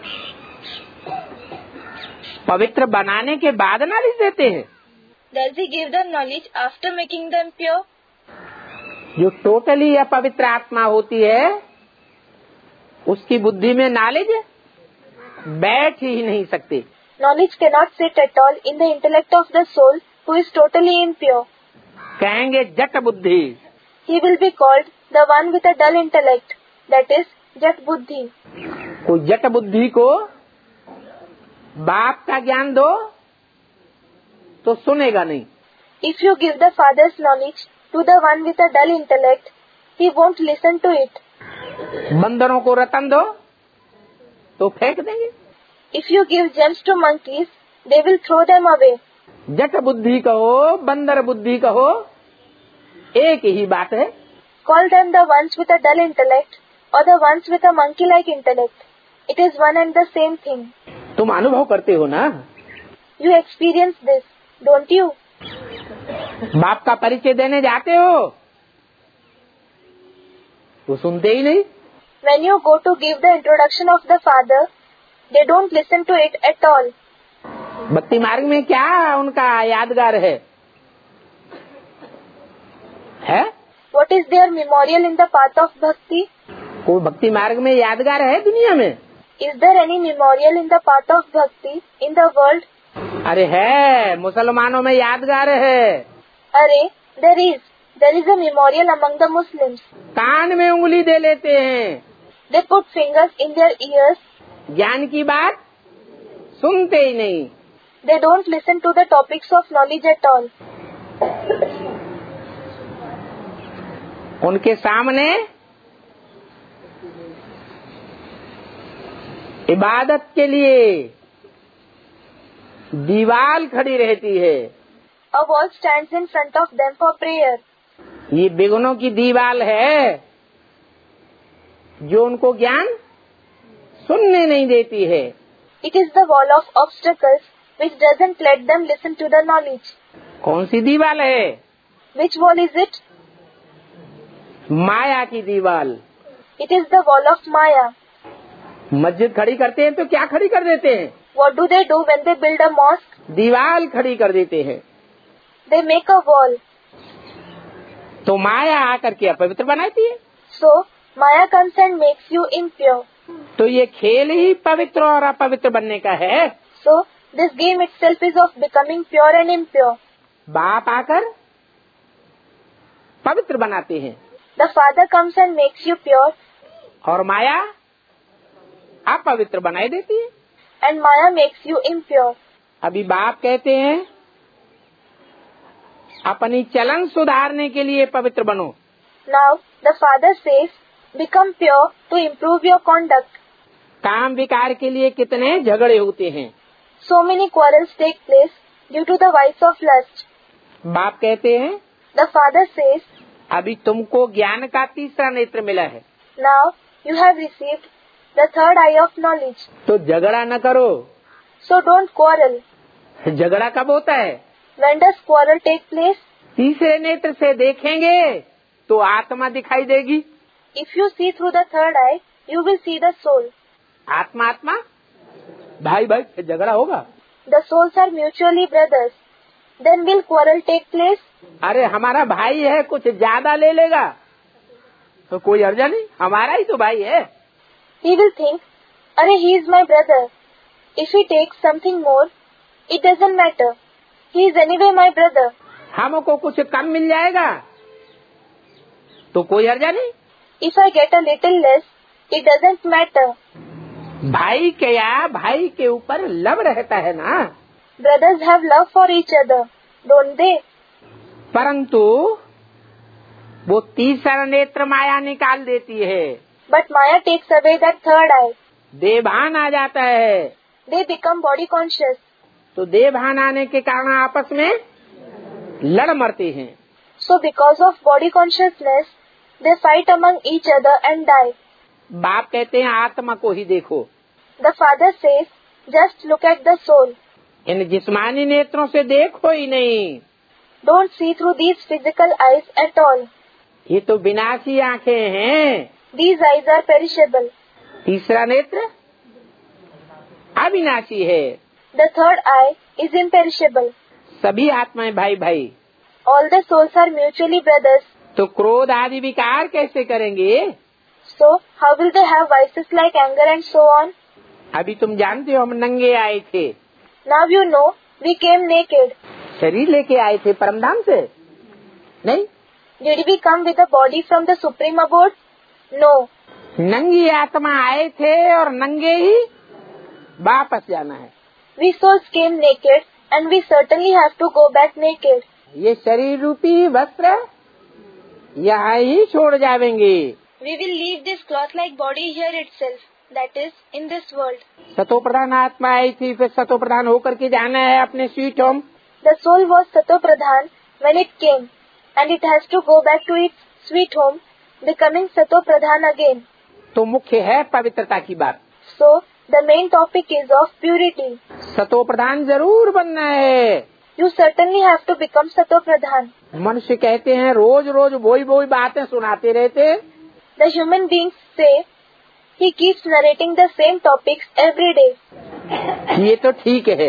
पवित्र बनाने के बाद नालिश देते हैं। Does he give them knowledge after making them pure? जो टोटली अपवित्र आत्मा होती है उसकी बुद्धि में नॉलेज बैठ ही नहीं सकती। Knowledge cannot sit at all in the intellect of the soul who is totally impure. कहेंगे जट बुद्धि। He will be called the one with a dull intellect, that is, Jat Buddhi. कोई जट बुद्धि को बाप का ज्ञान दो तो सुनेगा नहीं। If you give the father's knowledge to the one with a dull intellect, he won't listen to it. बंदरों को रतन दो तो फेंक देंगे। If you give gems to monkeys, they will throw them away. जट बुद्धि कहो बंदर बुद्धि कहो एक ही बात है। Call them the ones with a dull intellect or the ones with a monkey-like intellect. It is one and the same thing. तुम अनुभव करते हो ना? You experience this, don't you? बाप का परिचय देने जाते हो तो सुनते ही नहीं। When you go to give the introduction of the father, they don't listen to it at all. भक्ति मार्ग में क्या उनका यादगार है? है? What is their memorial in the path of bhakti? कोई भक्ति मार्ग में यादगार है दुनिया में? Is there any memorial in the path of bhakti in the world? अरे है, मुसलमानों में यादगार है। अरे, there is. There is a memorial among the Muslims. कान में उंगली दे लेते हैं। They put fingers in their ears. ज्ञान की बात सुनते ही नहीं। They don't listen to the topics of knowledge at all. उनके सामने इबादत के लिए दीवार खड़ी रहती है। A wall stands in front of them for prayer. ये बिगुनों की दीवार है जो उनको ज्ञान सुनने नहीं देती है। It is the wall of obstacles which doesn't let them listen to the knowledge. कौन सी दीवार है? Which wall is it? माया की दीवार। It is the wall of Maya. मस्जिद खड़ी करते हैं तो क्या खड़ी कर देते हैं? What do they do when they build a mosque? दीवार खड़ी कर देते हैं। They make a wall. तो माया आकर के अपवित्र बनाती है। So, Maya comes and makes you impure. तो ये खेल ही पवित्र और अपवित्र बनने का है। So, this game itself is of becoming pure and impure. बाप आकर पवित्र बनाते हैं The father comes and makes you pure, और माया अपवित्र बनाई देती है। and Maya makes you impure. अभी बाप कहते हैं अपनी चलन सुधारने के लिए पवित्र बनो। Now, the father says, become pure to improve your conduct. काम विकार के लिए कितने झगड़े होते हैं। So many quarrels take place due to the vice of lust. बाप कहते हैं The father says, अभी तुमको ज्ञान का तीसरा नेत्र मिला है, now you have received the third eye of knowledge. तो झगड़ा न करो। So don't quarrel. झगड़ा कब होता है? When does quarrel take place? तीसरे नेत्र से देखेंगे तो आत्मा दिखाई देगी। If you see through the third eye, you will see the soul. आत्मा आत्मा भाई भाई फिर झगड़ा होगा। The souls are mutually brothers. Then will quarrel take place? अरे हमारा भाई है, कुछ ज्यादा ले लेगा तो कोई अर्जा नहीं, हमारा ही तो भाई है। He will think, अरे he is my brother. If he takes something more, it doesn't matter. He is anyway my brother. हमको कुछ कम मिल जाएगा तो कोई अर्जा नहीं। If I get a little less, it doesn't matter. भाई क्या भाई के ऊपर लव रहता है ना। Brothers have love for each other, don't they? परंतु वो तीसरा नेत्र माया निकाल देती है। But Maya takes away that third eye. देवभान आ जाता है। They become body conscious. तो देवभान आने के कारण आपस में लड़ मरते हैं। So because of body consciousness, they fight among each other and die. बाप कहते हैं आत्मा को ही देखो। The father says, just look at the soul. इन जिस्मानी नेत्रों से देखो ही नहीं। Don't see through these physical eyes at all. ये तो विनाशी आंखें हैं। These eyes are perishable. तीसरा नेत्र अविनाशी है। The third eye is imperishable. सभी आत्माएं भाई भाई। All the souls are mutually brothers. तो क्रोध आदि विकार कैसे करेंगे? So, how will they have vices like anger and so on? अभी तुम जानते हो हम नंगे आए थे। Now you know, we came naked. शरीर लेके आए थे परमधाम से नहीं। Did we come with a body from the supreme abode? No. नंगी आत्मा आए थे और नंगे ही वापस जाना है। We souls came naked and we certainly have to go back naked. ये शरीर रूपी वस्त्र यहाँ ही छोड़ जाएंगे। We will leave this cloth-like body here itself, that is, in this world. सतो प्रधान आत्मा आई थी, फिर सतो प्रधान होकर के जाना है अपने sweet home. The soul was Sato Pradhan when it came, and it has to go back to its sweet home, becoming Sato Pradhan again. तो मुख्य है पवित्रता की बात। So, the main topic is of purity. सतो प्रधान जरूर बनना है। You certainly have to become Sato Pradhan. मनुष्य कहते हैं रोज रोज वही वही बातें सुनाते रहते। The human beings say, he keeps narrating the same topics every day. ये तो ठीक है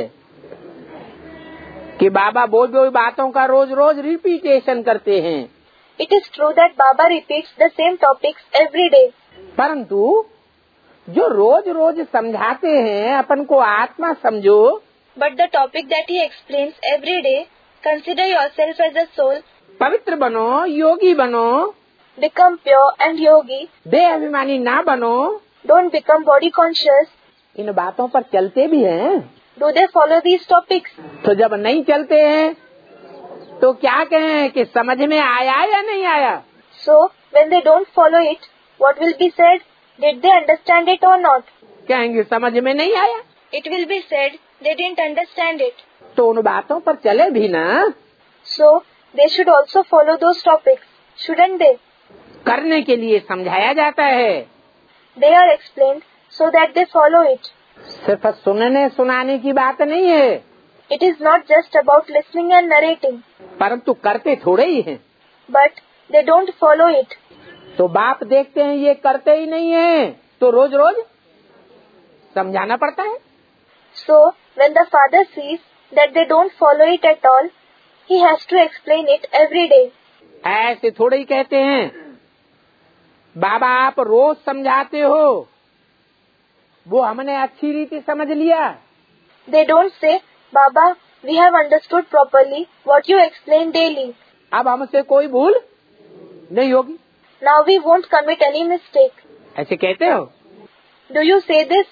कि बाबा वही वही बातों का रोज रोज रिपीटेशन करते हैं। It is true that Baba repeats the same topics every day. परंतु जो रोज रोज समझाते हैं अपन को आत्मा समझो, But the topic that he explains every day, consider yourself as a soul, पवित्र बनो, योगी बनो, become pure and yogi, देह अभिमानी ना बनो, don't become body conscious. इन बातों पर चलते भी हैं। Do they follow these topics? तो जब नहीं चलते हैं तो क्या कहें कि समझ में आया या नहीं आया? So, when they don't follow it, what will be said? Did they understand it or not? कहेंगे समझ में नहीं आया। It will be said, they didn't understand it. तो उन बातों पर चले भी ना। So, they should also follow those topics, shouldn't they? करने के लिए समझाया जाता है। They are explained so that they follow it. सिर्फ सुनने सुनाने की बात नहीं है, It is not just about listening and narrating, परंतु करते थोड़े ही हैं। but they don't follow it. तो बाप देखते हैं ये करते ही नहीं है, तो रोज रोज समझाना पड़ता है। So, when the father sees that they don't follow it at all, he has to explain it every day. ऐसे थोड़े ही कहते हैं बाबा आप रोज समझाते हो, वो हमने अच्छी रीति समझ लिया। They don't say, Baba, we have understood properly what you explain daily. अब हमसे कोई भूल नहीं होगी। Now we won't commit any mistake. ऐसे कहते हो? Do you say this?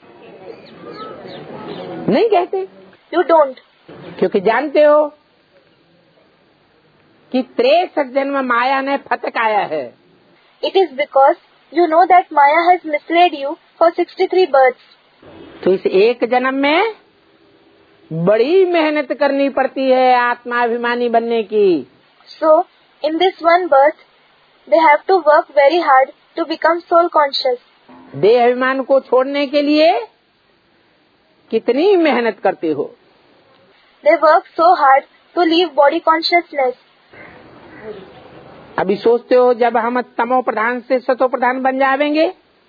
नहीं कहते, You don't. क्योंकि जानते हो कि तिरसठ जन्म माया ने फटकाया है। It is because you know that Maya has misled you for sixty-three births. तो इस एक जन्म में बड़ी मेहनत करनी पड़ती है आत्माभिमानी बनने की। So, in this one birth, they have to work very hard to become soul conscious. देह अभिमान को छोड़ने के लिए कितनी मेहनत करते हो? They work so hard to leave body consciousness. अभी सोचते हो जब हम तमो प्रधान से सतो प्रधान बन जाएंगे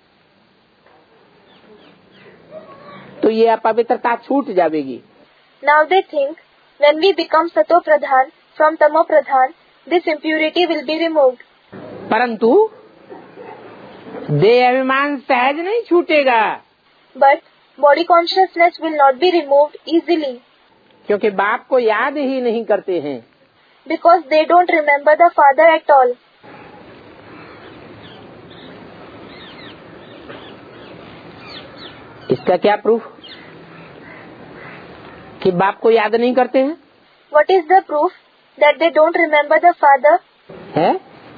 तो ये अपवित्रता छूट जाएगी। Now they think, when we become Sato Pradhan from Tamo Pradhan, this impurity will be removed. परंतु देह अभिमान सहज नहीं छूटेगा। But body consciousness will not be removed easily. क्योंकि बाप को याद ही नहीं करते हैं। Because they don't remember the father at all. इसका क्या प्रूफ कि बाप को याद नहीं करते हैं? What is the proof that they don't remember the father? है?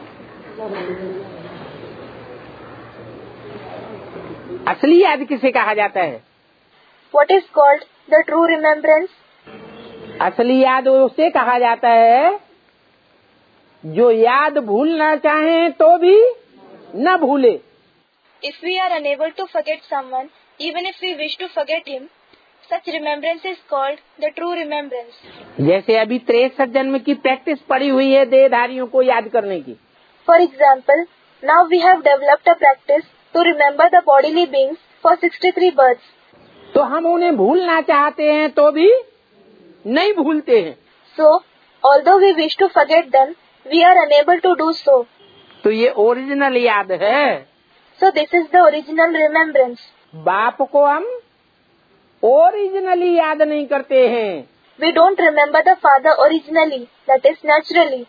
असली याद किसे कहा जाता है? What is called the true remembrance? असली याद उसे कहा जाता है जो याद भूलना चाहे तो भी न भूले। If we are unable to forget someone, even if we wish to forget him, such remembrance is called the true remembrance. जैसे अभी तिरसठ जन्म की प्रैक्टिस पड़ी हुई है देहधारियों को याद करने की। For example, now we have developed a practice to remember the bodily beings for sixty-three births. तो हम उन्हें भूलना चाहते हैं तो भी नहीं भूलते हैं। So, although we wish to forget them, we are unable to do so. तो ये ओरिजिनल याद है। So this is the original remembrance. बाप को हम ओरिजिनली याद नहीं करते हैं। We don't remember the father originally, that is naturally.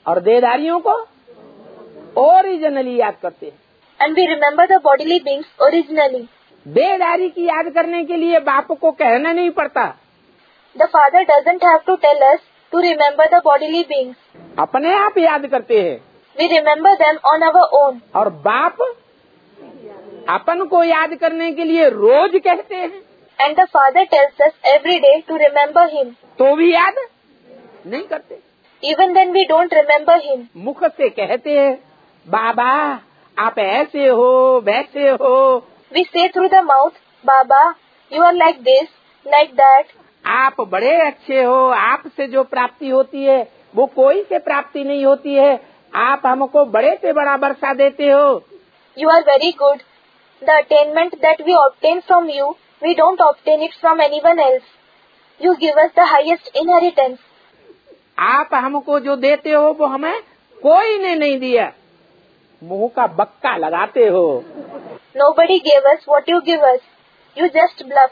और देहधारियों को ओरिजिनली याद करते हैं। And we remember the bodily beings originally. देहधारी की याद करने के लिए बाप को कहना नहीं पड़ता। The father doesn't have to tell us to remember the bodily beings. अपने आप याद करते हैं। We remember them on our own. और बाप अपन को याद करने के लिए रोज कहते हैं। And the father tells us every day to remember him. तो भी याद नहीं करते। Even then we don't remember him. मुख से कहते हैं बाबा आप ऐसे हो वैसे हो। We say through the mouth, Baba, you are like this, like that. आप बड़े अच्छे हो, आपसे जो प्राप्ति होती है वो कोई से प्राप्ति नहीं होती है। आप हमको बड़े से बड़ा वर्षा देते हो। You are very good. The attainment that we obtain from you, we don't obtain it from anyone else. You give us the highest inheritance. आप हमको जो देते हो वो हमें कोई ने नहीं दिया। मुंह का बक्का लगाते हो। Nobody gave us what you give us. You just bluff.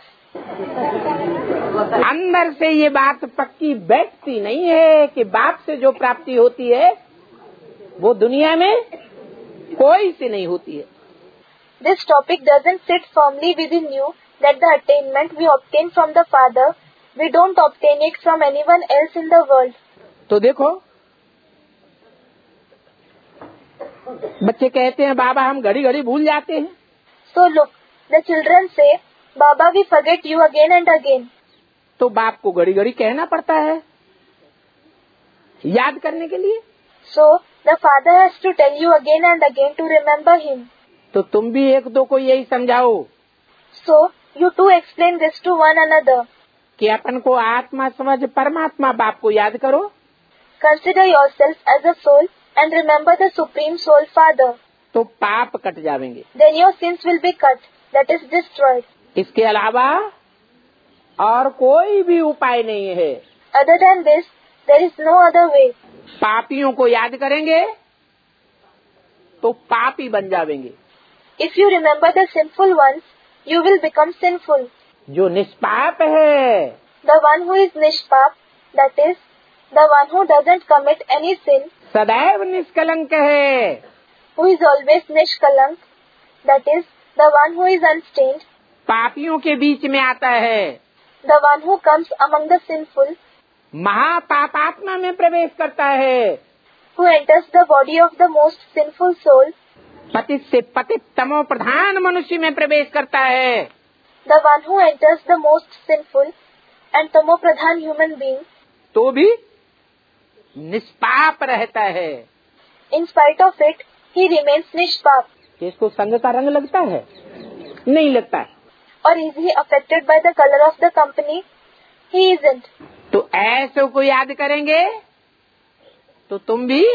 अंदर से ये बात पक्की बैठती नहीं है कि बाप से जो प्राप्ति होती है वो दुनिया में कोई से नहीं होती है। This topic doesn't sit firmly within you that the attainment we obtain from the Father, we don't obtain it from anyone else in the world. तो देखो बच्चे कहते हैं बाबा हम घड़ी घड़ी भूल जाते हैं। So look, the children say, Baba, we forget you again and again. तो बाप को घड़ी घड़ी कहना पड़ता है याद करने के लिए। So the Father has to tell you again and again to remember him. तो तुम भी एक दो को यही समझाओ। So you too explain this to one another. कि अपन को आत्मा समझ परमात्मा बाप को याद करो। Consider yourself as a soul and remember the Supreme Soul Father. तो पाप कट जाएंगे। Then your sins will be cut, that is destroyed. इसके अलावा और कोई भी उपाय नहीं है। Other than this, there is no other way. पापियों को याद करेंगे तो पापी बन जाएंगे। If you remember the sinful ones, you will become sinful. जो निष्पाप है, The one who is nishpap, that is, the one who doesn't commit any sin, सदैव निष्कलंक है। who is always nishkalank, that is, the one who is unstained, पापियों के बीच में आता है। the one who comes among the sinful, महापापात्मा में प्रवेश करता है। who enters the body of the most sinful soul, पतित से पतित तमो प्रधान मनुष्य में प्रवेश करता है। the one who enters the most sinful and tamo pradhan human being, तो भी निष्पाप रहता है। in spite of it, he remains nishpap. इसको संग का रंग लगता है? नहीं लगता है। Or is he affected by the color of the company? He isn't. तो ऐसे को याद करेंगे तो तुम भी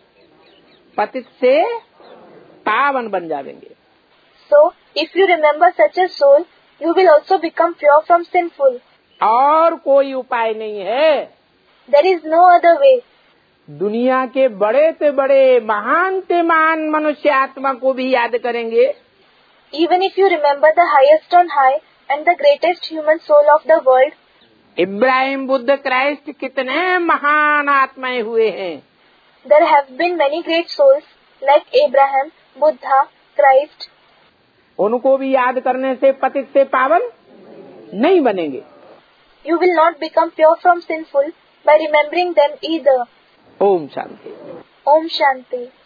पतित से पावन बन जाएंगे। So, if you remember such a soul, you will also become pure from sinful. और कोई उपाय नहीं है। There is no other way. दुनिया के बड़े से बड़े महान से महान मनुष्य आत्मा को भी याद करेंगे। Even if you remember the highest on high and the greatest human soul of the world, Ibrahim Buddha Christ कितने महान आत्माएं हुए हैं। there have been many great souls like Abraham, Buddha, Christ. उनको भी याद करने से पतित से पावन नहीं बनेंगे। You will not become pure from sinful by remembering them either. Om Shanti. Om Shanti.